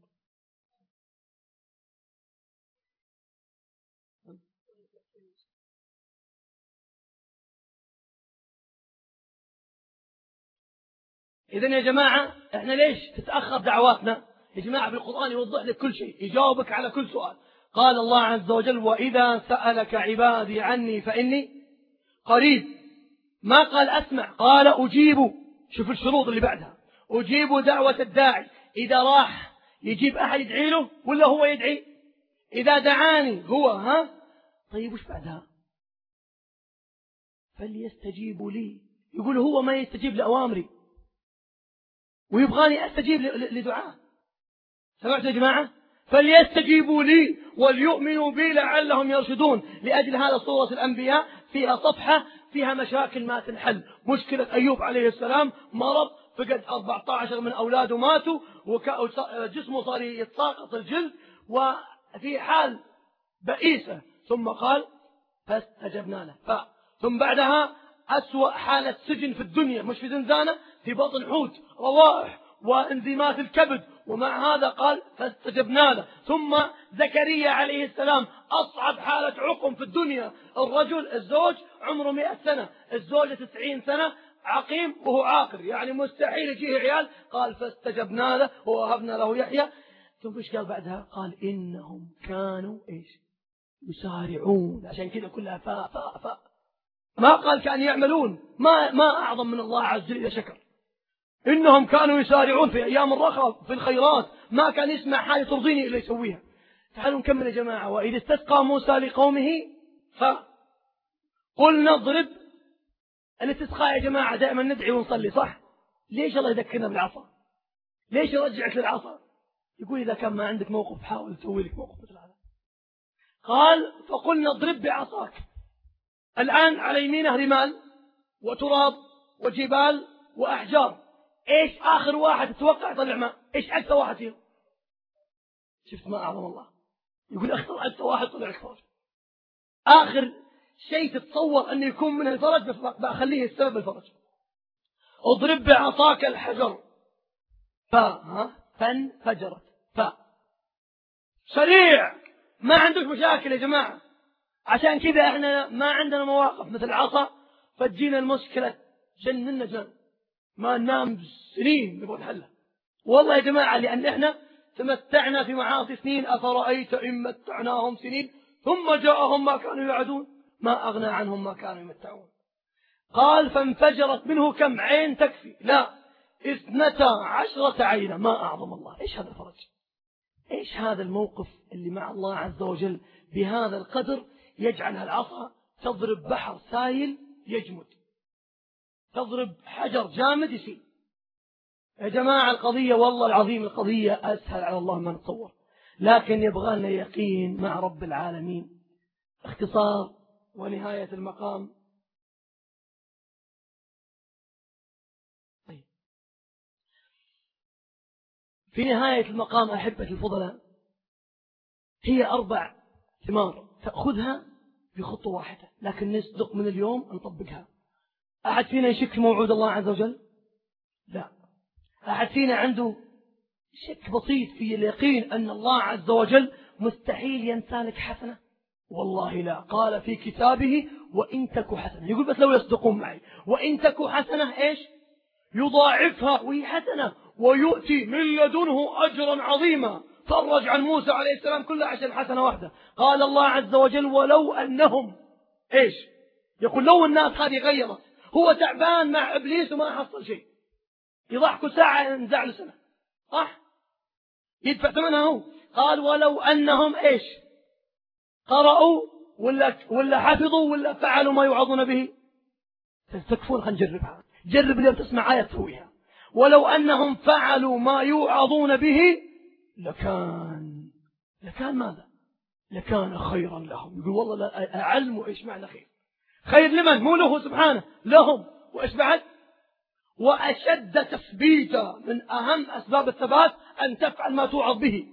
إذن يا جماعة احنا ليش تتأخر دعواتنا؟ يا جماعة بالقرآن يوضح لك كل شيء، يجاوبك على كل سؤال. قال الله عز وجل وإذا سألك عبادي عني فإني قريب. ما قال أسمع، قال أجيب. شوف الشروط اللي بعدها. أجيب دعوة الداعي. إذا راح يجيب أحد يدعي له ولا هو يدعي؟ إذا دعاني هو طيب وش بعدها؟ فليستجيبوا لي. يقول هو ما يستجيب لأوامري ويبغاني أستجيب لدعاء. سمعت يا جماعة؟ فليستجيبوا لي وليؤمنوا بي لعلهم يرشدون. لأجل هذا سورة الأنبياء فيها صفحة فيها مشاكل ما تنحل. مشكلة أيوب عليه السلام مرض، فقد 14 من أولاده ماتوا وجسمه صار يتساقط الجلد وفي حال بئيسة. ثم قال فاستجبنا له. ثم بعدها أسوأ حالة سجن في الدنيا، مش في زنزانة، في بطن حوت، روائح وانزيمات الكبد، ومع هذا قال فاستجبنا له. ثم زكريا عليه السلام أصعب حالة عقم في الدنيا. الزوج عمره 100 سنة، الزوجة 90 سنة، عقيم وهو عاقر، يعني مستحيل يجيه عيال. قال فاستجبنا له ووهبنا له يحيى. ثم ايش قال بعدها؟ قال إنهم كانوا ايش؟ يسارعون. عشان كذا كلها فاء. ما قال كان يعملون. ما أعظم من الله عز وجل إذا شكر. إنهم كانوا يسارعون في أيام الرخاء في الخيرات، ما كان يسمع حاجة ترضيني إلا يسويها. تعالوا نكمل يا جماعة. وإذ استسقى موسى لقومه قلنا اضرب. الاستسقاء يا جماعة دائما ندعي ونصلي صح؟ ليش الله يذكرنا بالعصا؟ ليش يرجعك للعصا؟ يقول إذا كان ما عندك موقف حاول تسوي لك موقف مثل هذا. قال فقلنا اضرب بعصاك. الآن على يمينه رمال وتراب وجبال وأحجار. إيش آخر واحد تتوقع يطلع ماء؟ إيش أكثر واحد فيهم؟ شفت ما أعظم الله. يقول أكثر واحد طلع الفرج. آخر شيء تتصور أنه يكون منه الفرج بأخليه السبب الفرج. اضرب بعصاك الحجر فانفجرت. سريع، ما عندك مشاكل يا جماعة. عشان كذا احنا ما عندنا مواقف مثل العصا فتجينا المشكلة جننا جن ما ننام سنين نبغى نحلها. والله يا جماعة لأن احنا تمتعنا في معاصي سنين. أفرأيت إن متعناهم سنين ثم جاءهم ما كانوا يعدون ما أغنى عنهم ما كانوا يمتعون. قال فانفجرت منه كم عين تكفي؟ لا، 12 عينا. ما أعظم الله. إيش هذا الفرج؟ إيش هذا الموقف اللي مع الله عز وجل بهذا القدر يجعل هالعصا تضرب بحر سايل يجمد، تضرب حجر جامد يسيل. يا جماعة القضية والله العظيم القضية أسهل على الله ما نتصور، لكن يبغى لنا يقين مع رب العالمين. اختصار ونهاية المقام. في نهاية المقام أحبة الفضلاء هي 4 ثمار تأخذها بخطوة واحدة، لكن نصدق من اليوم نطبقها. أحد فينا يشك موعود الله عز وجل؟ لا. أحد فينا عنده شك بسيط في اليقين أن الله عز وجل مستحيل ينسى لك حسنة؟ والله لا. قال في كتابه وإن تك حسنة، يقول بس لو يصدقون معي، وإن تك حسنة إيش؟ يضاعفها وهي حسنة ويؤتي من لدنه أجرا عظيما. فرج عن موسى عليه السلام كلها عشان حسنة واحدة. قال الله عز وجل ولو أنهم إيش؟ يقول لو الناس هذه غيرت، هو تعبان مع إبليس وما حصل شيء، يضحكوا ساعة ينزع له سنة، صح؟ يدفع ثمنها هو. قال ولو أنهم إيش؟ قرأوا ولا حفظوا ولا فعلوا ما يوعظون به. تكفون. خلينا نجربها. جرب اليوم تسمع آية تفويها. ولو أنهم فعلوا ما يوعظون به لكان ماذا؟ لكان خيرا لهم. يقول والله لا أعلموا إيش معنى خير. خير لمن؟ مو له سبحانه، لهم. وإيش بعد؟ وأشد تثبيتا. من أهم أسباب الثبات أن تفعل ما توعظ به.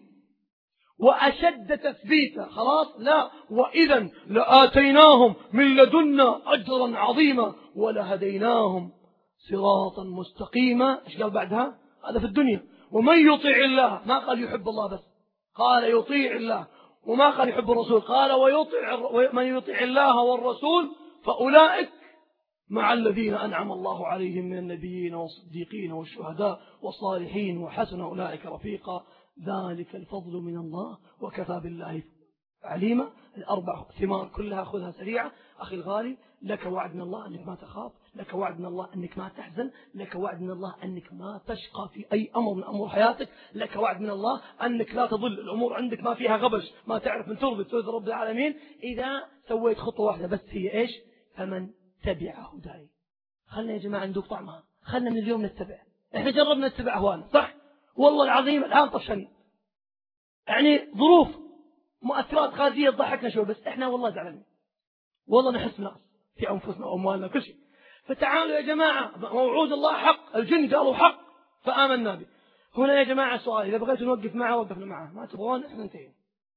وأشد تثبيتا. خلاص؟ لا. وإذا لآتيناهم من لدنا أجرا عظيما ولهديناهم صراطا مستقيما. إيش قال بعدها؟ هذا في الدنيا. ومن يطيع الله، ما قال يحب الله بس، قال يطيع الله. وما قال يحب الرسول، قال من يطيع الله والرسول فأولئك مع الذين أنعم الله عليهم من النبيين والصديقين والشهداء والصالحين وحسن أولئك رفيقا. ذلك الفضل من الله وكفى بالله عليما. 4 ثمار كلها خذها سريعة. أخي الغالي، لك وعد من الله أنك ما تخاف، لك وعد من الله أنك ما تحزن، لك وعد من الله أنك ما تشقى في أي أمر من أمور حياتك، لك وعد من الله أنك لا تضل، الأمور عندك ما فيها غبش، ما تعرف من ترضي رب العالمين إذا سويت خطوة واحدة بس، هي إيش؟ فمن تبع هداي. خلنا يا جماعة ندوق طعمها. خلنا من اليوم نتبع. إحنا جربنا نتبع أهوانا، صح؟ والله العظيم الآن طفشنا، يعني ظروف مؤثرات خارجية تضحكنا شوي، بس إحنا والله زعلنا، والله نحس ناس في أنفسنا وأموالنا كل شيء. فتعالوا يا جماعة، موعود الله حق، الجن قالوا حق فآمنا به. هنا يا جماعة سؤال، إذا بغيتوا نوقف معه وقفنا معه، ما تبغون إحنا ننتهي.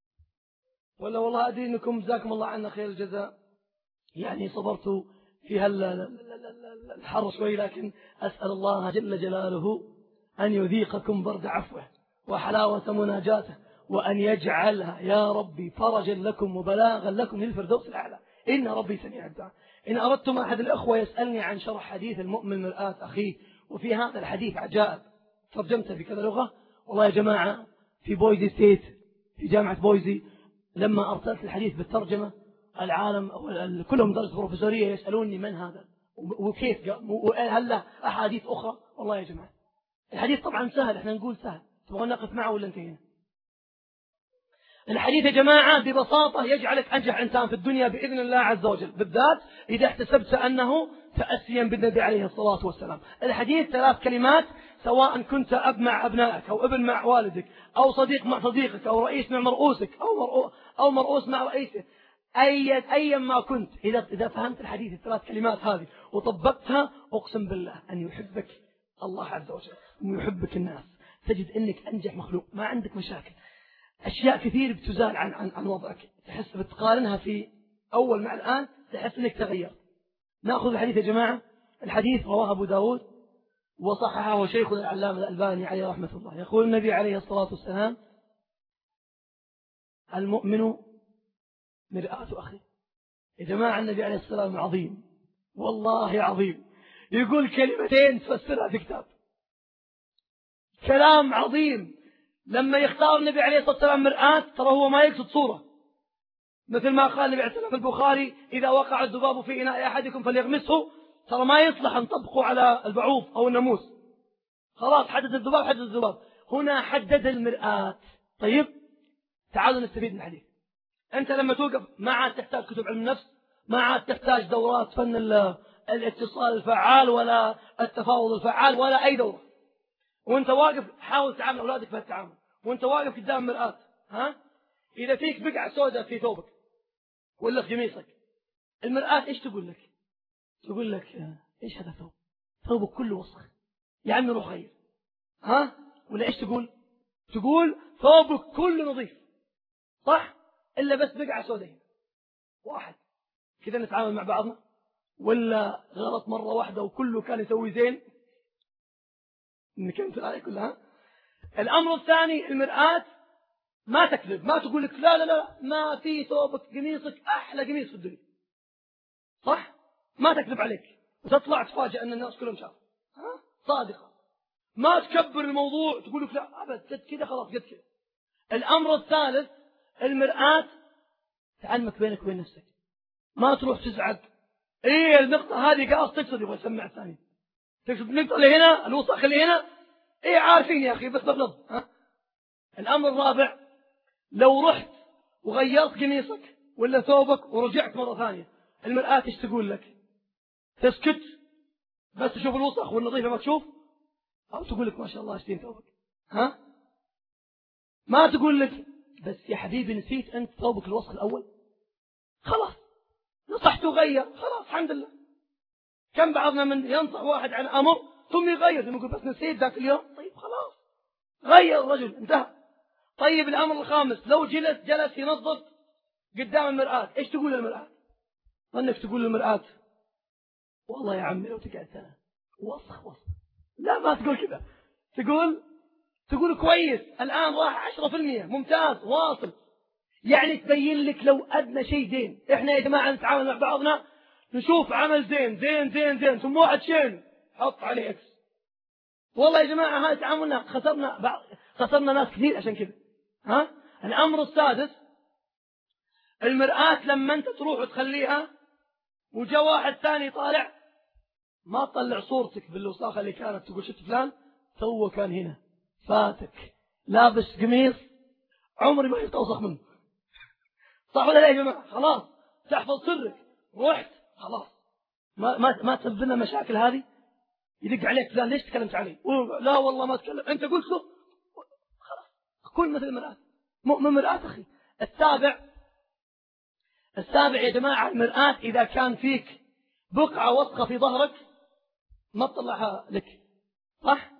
ولا والله أدري أنكم جزاكم الله عنا خير الجزاء، يعني صبرتوا في الحر شوي، لكن أسأل الله جل جلاله أن يذيقكم برد عفوه وحلاوة مناجاته، وأن يجعلها يا ربي فرجا لكم وبلاغا لكم للفردوس الأعلى. إن ربي سميع الدعاء. إن أردتم أحد الأخوة يسألني عن شرح حديث المؤمن مرآة أخيه، وفي هذا الحديث عجائب ترجمته بكذا لغة. والله يا جماعة في بويزي ستيت، في جامعة بويزي، لما أرسلت الحديث بالترجمة العالم كلهم درس بروفيسورية يسألوني من هذا وكيف وهل له أحاديث أخرى. والله يا جماعة الحديث طبعا سهل، احنا نقول سهل، تبغون نقف معه ولا انتهينا؟ الحديث يا جماعة ببساطة يجعلك أنجح إنسان في الدنيا بإذن الله عز وجل، بالذات إذا احتسبت أنه تأسيا بالنبي عليه الصلاة والسلام. الحديث 3 كلمات، سواء كنت أب مع أبنائك أو ابن مع والدك أو صديق مع صديقك أو رئيس مع مرؤوسك أو مرؤوس مع رئيسك، أيا ما كنت، إذا فهمت الحديث 3 كلمات هذه وطبقتها، أقسم بالله أن يحبك الله عز وجل ويحبك الناس، تجد أنك أنجح مخلوق، ما عندك مشاكل، أشياء كثير بتزال عن وضعك، تحس بتقارنها في أول مع الآن تحس أنك تغير. نأخذ الحديث يا جماعة. الحديث رواه أبو داود وصححه شيخنا العلامة الألباني عليه رحمة الله. يقول النبي عليه الصلاة والسلام: المؤمن مرآة أخيه. يا جماعة النبي عليه الصلاة والسلام عظيم، والله عظيم، يقول كلمتين تفسرها في كتاب، كلام عظيم. لما يختار النبي عليه الصلاة والسلام مرآة، ترى هو ما يقصد صورة، مثل ما قال النبي عليه الصلاة والسلام في البخاري: إذا وقع الذباب في إناء أحدكم فليغمسه ترى ما يصلح نطبقه على البعوض أو الناموس. خلاص حدد الذباب حدد الذباب. هنا حدد المرآة. طيب تعالوا نستفيد من الحديث. أنت لما توقف ما عاد تحتاج كتب علم النفس، ما عاد تحتاج دورات فن الاتصال الفعال ولا التفاوض الفعال ولا أي دورة. وأنت واقف حاول تعامل أولادك بهالتعامل وأنت واقف قدام المرآة. إذا فيك بقعة سوداء في ثوبك ولا في قميصك، المرآة إيش تقول لك؟ تقول لك إيش هذا ثوب؟ ثوبك كله وسخ يا عمي روح غير. ولا إيش تقول؟ تقول ثوبك كله نظيف، صح؟ إلا بس بقعة سوداء واحد. كذا نتعامل مع بعضنا؟ ولا غلط مرة واحدة وكله كان يسوي زين نكمل عليه كلها؟ الأمر الثاني، المرآة ما تكذب، ما تقول لك لا لا لا ما في ثوبك قميصك أحلى قميص في الدنيا، صح؟ ما تكذب عليك وتطلع تفاجأ أن الناس كلهم شافوا. صادقة. ما تكبر الموضوع تقول لك لا أبد قد كذا خلاص قد كذا. الأمر الثالث، المرآة تعلمك بينك وبين نفسك، ما تروح تزعج. إيه النقطة هذه قاص تقصد يبغى يسمع الثاني، تقصد النقطة اللي هنا الوسخ اللي هنا، إيه عارفين يا أخي بس بغلط. الأمر الرابع، لو رحت وغيرت قميصك ولا ثوبك ورجعت مرة ثانية، المرآة ايش تقول لك؟ تسكت بس تشوف الوسخ والنظيفة ما تشوف؟ أو تقول لك ما شاء الله اشتين ثوبك؟ ما تقول لك بس يا حبيبي نسيت أنت ثوبك الوسخ الأول؟ خلاص نصحت وغير، خلاص الحمد لله. كم بعضنا من ينصح واحد عن أمر ثم يغير، ثم يقول بس نسيت ذاك اليوم. طيب خلاص غير الرجل انتهى. طيب الأمر الخامس، لو جلس ينظف قدام المرآة، ايش تقول للمرآة؟ ظنك تقول للمرآة والله يا عمي لو تقعد سنة وسخ وسخ؟ لا ما تقول كذا، تقول كويس الآن راح 10% ممتاز واصل. يعني تبين لك لو أدنى شيء زين. إحنا يا جماعة نتعامل مع بعضنا نشوف عمل زين زين زين زين ثم واحد شين حط عليه إكس. والله يا جماعة هذا تعاملنا خسرنا ناس كثير عشان كذا. الأمر السادس، المرآة لما أنت تروح وتخليها وجاء واحد ثاني طالع، ما تطلع صورتك بالوساخة اللي كانت تقول شفت فلان سوى كان هنا فاتك لابس قميص عمري ما يتوسخ منه، صح ولا لا يا جماعة؟ خلاص تحفظ سرك، رحت خلاص ما تسبب لنا مشاكل. هذه يدق عليك فلان ليش تكلمت عليه؟ لا والله ما تكلم، أنت قلت له خلاص. كن مثل المرآة، مؤمن مرآة أخي. السابع يا جماعة، المرآة إذا كان فيك بقعة وسخة في ظهرك ما تطلعها لك، صح؟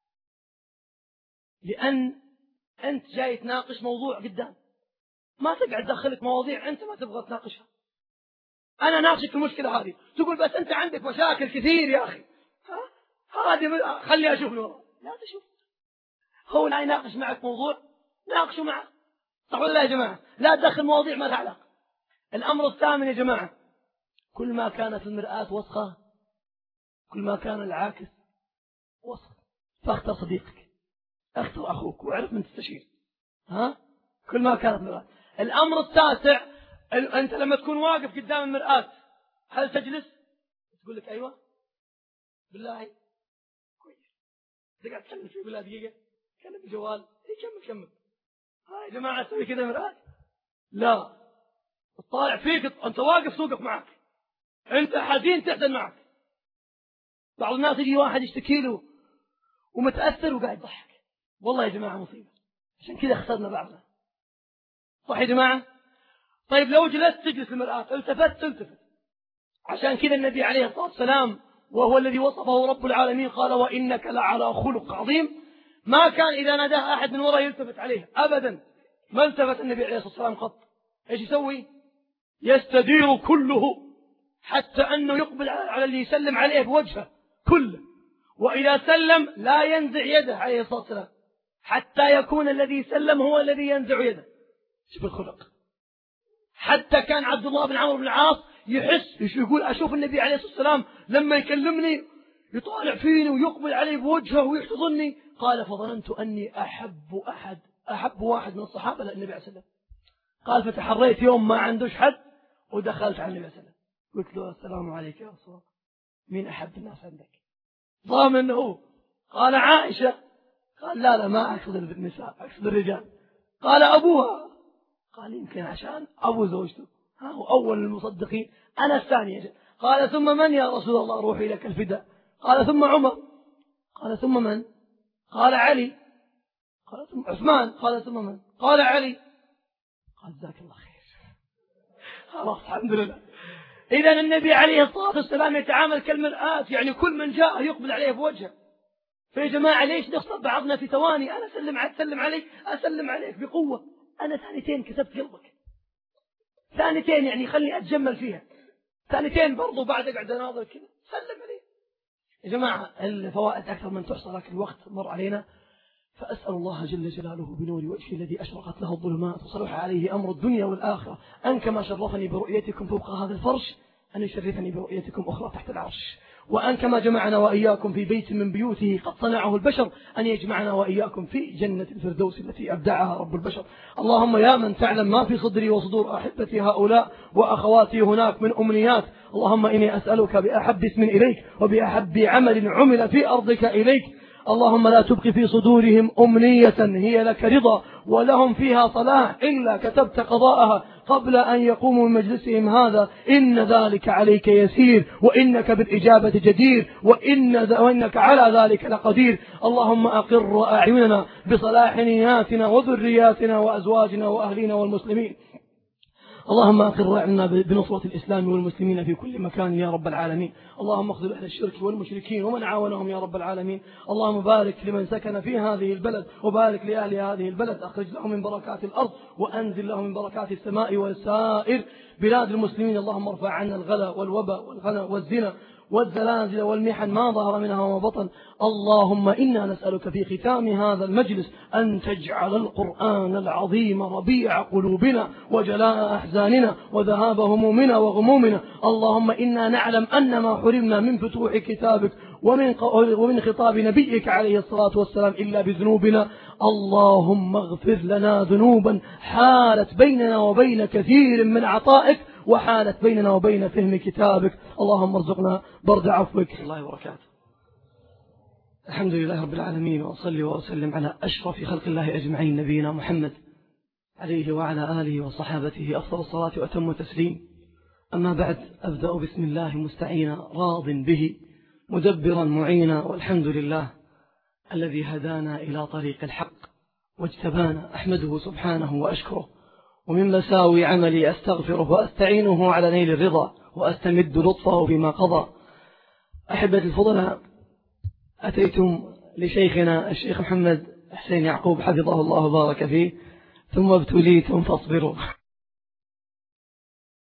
لأن أنت جاي تناقش موضوع قدام، ما تقعد دخلك مواضيع أنت ما تبغى تناقشها. أنا ناقشك المشكلة هذه تقول بس أنت عندك مشاكل كثير يا أخي، هذه خلي أشوف له. لا تشوف، هو لا يناقش معك موضوع ناقشه معه، صح ولا لا يا جماعة؟ لا تدخل مواضيع ما لها علاقة. الأمر الثامن يا جماعة، كل ما كانت المرآة وسخة كل ما كان العاكس وسخ. فاختر صديقك، اختر أخوك واعرف من تستشير. كل ما كانت مرآة. الأمر التاسع، أنت لما تكون واقف قدام المرآة هل تجلس تقول لك أيوة بالله كويس، تقعد تكلم فيه بالله دقيقة تكلم الجوال كمل يا جماعة تسوي كذا مرآة؟ لا، تطالع فيك أنت واقف توقف معك، أنت حزين تحزن معك. بعض الناس يجي واحد يشتكي له ومتأثر وقاعد يضحك، والله يا جماعة مصيبة. عشان كذا خسرنا بعضنا، صح يا جماعة؟ طيب لو جلست تجلس المرآة، التفت تلتفت. عشان كذا النبي عليه الصلاة والسلام وهو الذي وصفه رب العالمين قال وإنك لعلى خلق عظيم، ما كان إذا ناداه أحد من وراء يلتفت عليه أبدا، ما التفت النبي عليه الصلاة والسلام قط. إيش يسوي؟ يستدير كله حتى أنه يقبل على اللي يسلم عليه بوجهه كله، وإذا سلم لا ينزع يده عليه الصلاة والسلام حتى يكون الذي سلم هو الذي ينزع يده. شوف الخلق. حتى كان عبد الله بن عمرو بن العاص يحس يقول أشوف النبي عليه الصلاة والسلام لما يكلمني يطالع فيني ويقبل علي بوجهه ويحتضنني، قال فظننت أني أحب واحد من الصحابة للنبي عليه الصلاة والسلام. قال فتحريت يوم ما عندوش حد ودخلت على النبي عليه الصلاة والسلام قلت له السلام عليك يا رسول الله. مين أحب الناس عندك؟ ضامن هو. قال عائشة. قال لا ما أقصد النساء، أقصد الرجال. قال أبوها. قال يمكن عشان أبو زوجته، هو أول المصدقين، أنا الثاني. قال ثم من يا رسول الله؟ روحي لك الفداء. قال ثم عمر. قال ثم من؟ قال علي. قال ثم عثمان. قال ثم من؟ قال علي. قال جزاك الله خير. خلاص الحمد لله. إذا النبي عليه الصلاة والسلام يتعامل كالمرآة، يعني كل من جاء يقبل عليه بوجهه. فيا جماعة ليش نخسر بعضنا في ثواني؟ أنا أسلم عليك، أسلم عليك بقوة، أنا ثانيتين كسبت قلبك، ثانيتين يعني خلني أتجمل فيها، ثانيتين برضو بعد قاعد أناظر كذا سلم عليه. يا جماعة الفوائد أكثر من تحصى، لكن الوقت مر علينا. فأسأل الله جل جلاله بنور وجهه الذي أشرقت له الظلمات وصلح عليه أمر الدنيا والآخرة أن كما شرفني برؤيتكم فوق هذا الفرش أن يشرفني برؤيتكم أخرى تحت العرش، وأن كما جمعنا وإياكم في بيت من بيوته قد صنعه البشر أن يجمعنا وإياكم في جنة الفردوس التي أبدعها رب البشر. اللهم يا من تعلم ما في صدري وصدور أحبتي هؤلاء وأخواتي هناك من أمنيات، اللهم إني أسألك بأحب اسم إليك وبأحب عمل عمل في أرضك إليك، اللهم لا تبقي في صدورهم أمنية هي لك رضا ولهم فيها صلاح إلا كتبت قضاءها قبل أن يقوموا من مجلسهم هذا، إن ذلك عليك يسير وإنك بالإجابة جدير وإنك على ذلك لقدير. اللهم أقر أعيننا بصلاح نياتنا وذرياتنا وأزواجنا وأهلنا والمسلمين. اللهم أقر أعيننا بنصرة الإسلام والمسلمين في كل مكان يا رب العالمين. اللهم اخذل أهل الشرك والمشركين ومن عاونهم يا رب العالمين. اللهم بارك لمن سكن في هذه البلد وبارك لأهل هذه البلد، أخرج لهم من بركات الأرض وأنزل لهم من بركات السماء وسائر بلاد المسلمين. اللهم ارفع عنا الغلا والوباء والغلا والزنا والزلازل والمحن ما ظهر منها وما بطن. اللهم إنا نسألك في ختام هذا المجلس أن تجعل القرآن العظيم ربيع قلوبنا وجلاء أحزاننا وذهاب همومنا وغمومنا. اللهم إنا نعلم أن ما حرمنا من فتوح كتابك ومن خطاب نبيك عليه الصلاة والسلام إلا بذنوبنا. اللهم اغفر لنا ذنوبا حالت بيننا وبين كثير من عطائك وحالت بيننا وبين فهم كتابك. اللهم ارزقنا برد عفوك. الله وبركاته. الحمد لله رب العالمين، وأصلي وأسلم على أشرف خلق الله أجمعين نبينا محمد عليه وعلى آله وصحابته أفضل الصلاة وأتم التسليم. أما بعد، أبدأ بسم الله مستعينا راض به مدبرا معينا، والحمد لله الذي هدانا إلى طريق الحق واجتبانا، أحمده سبحانه وأشكره، ومن مساوي عملي أستغفره وأستعينه على نيل الرضا وأستمد لطفه بما قضى. أحبتي الفضلاء، أتيتم لشيخنا الشيخ محمد حسين يعقوب حفظه الله وبارك فيه، ثم ابتليتم فاصبروا.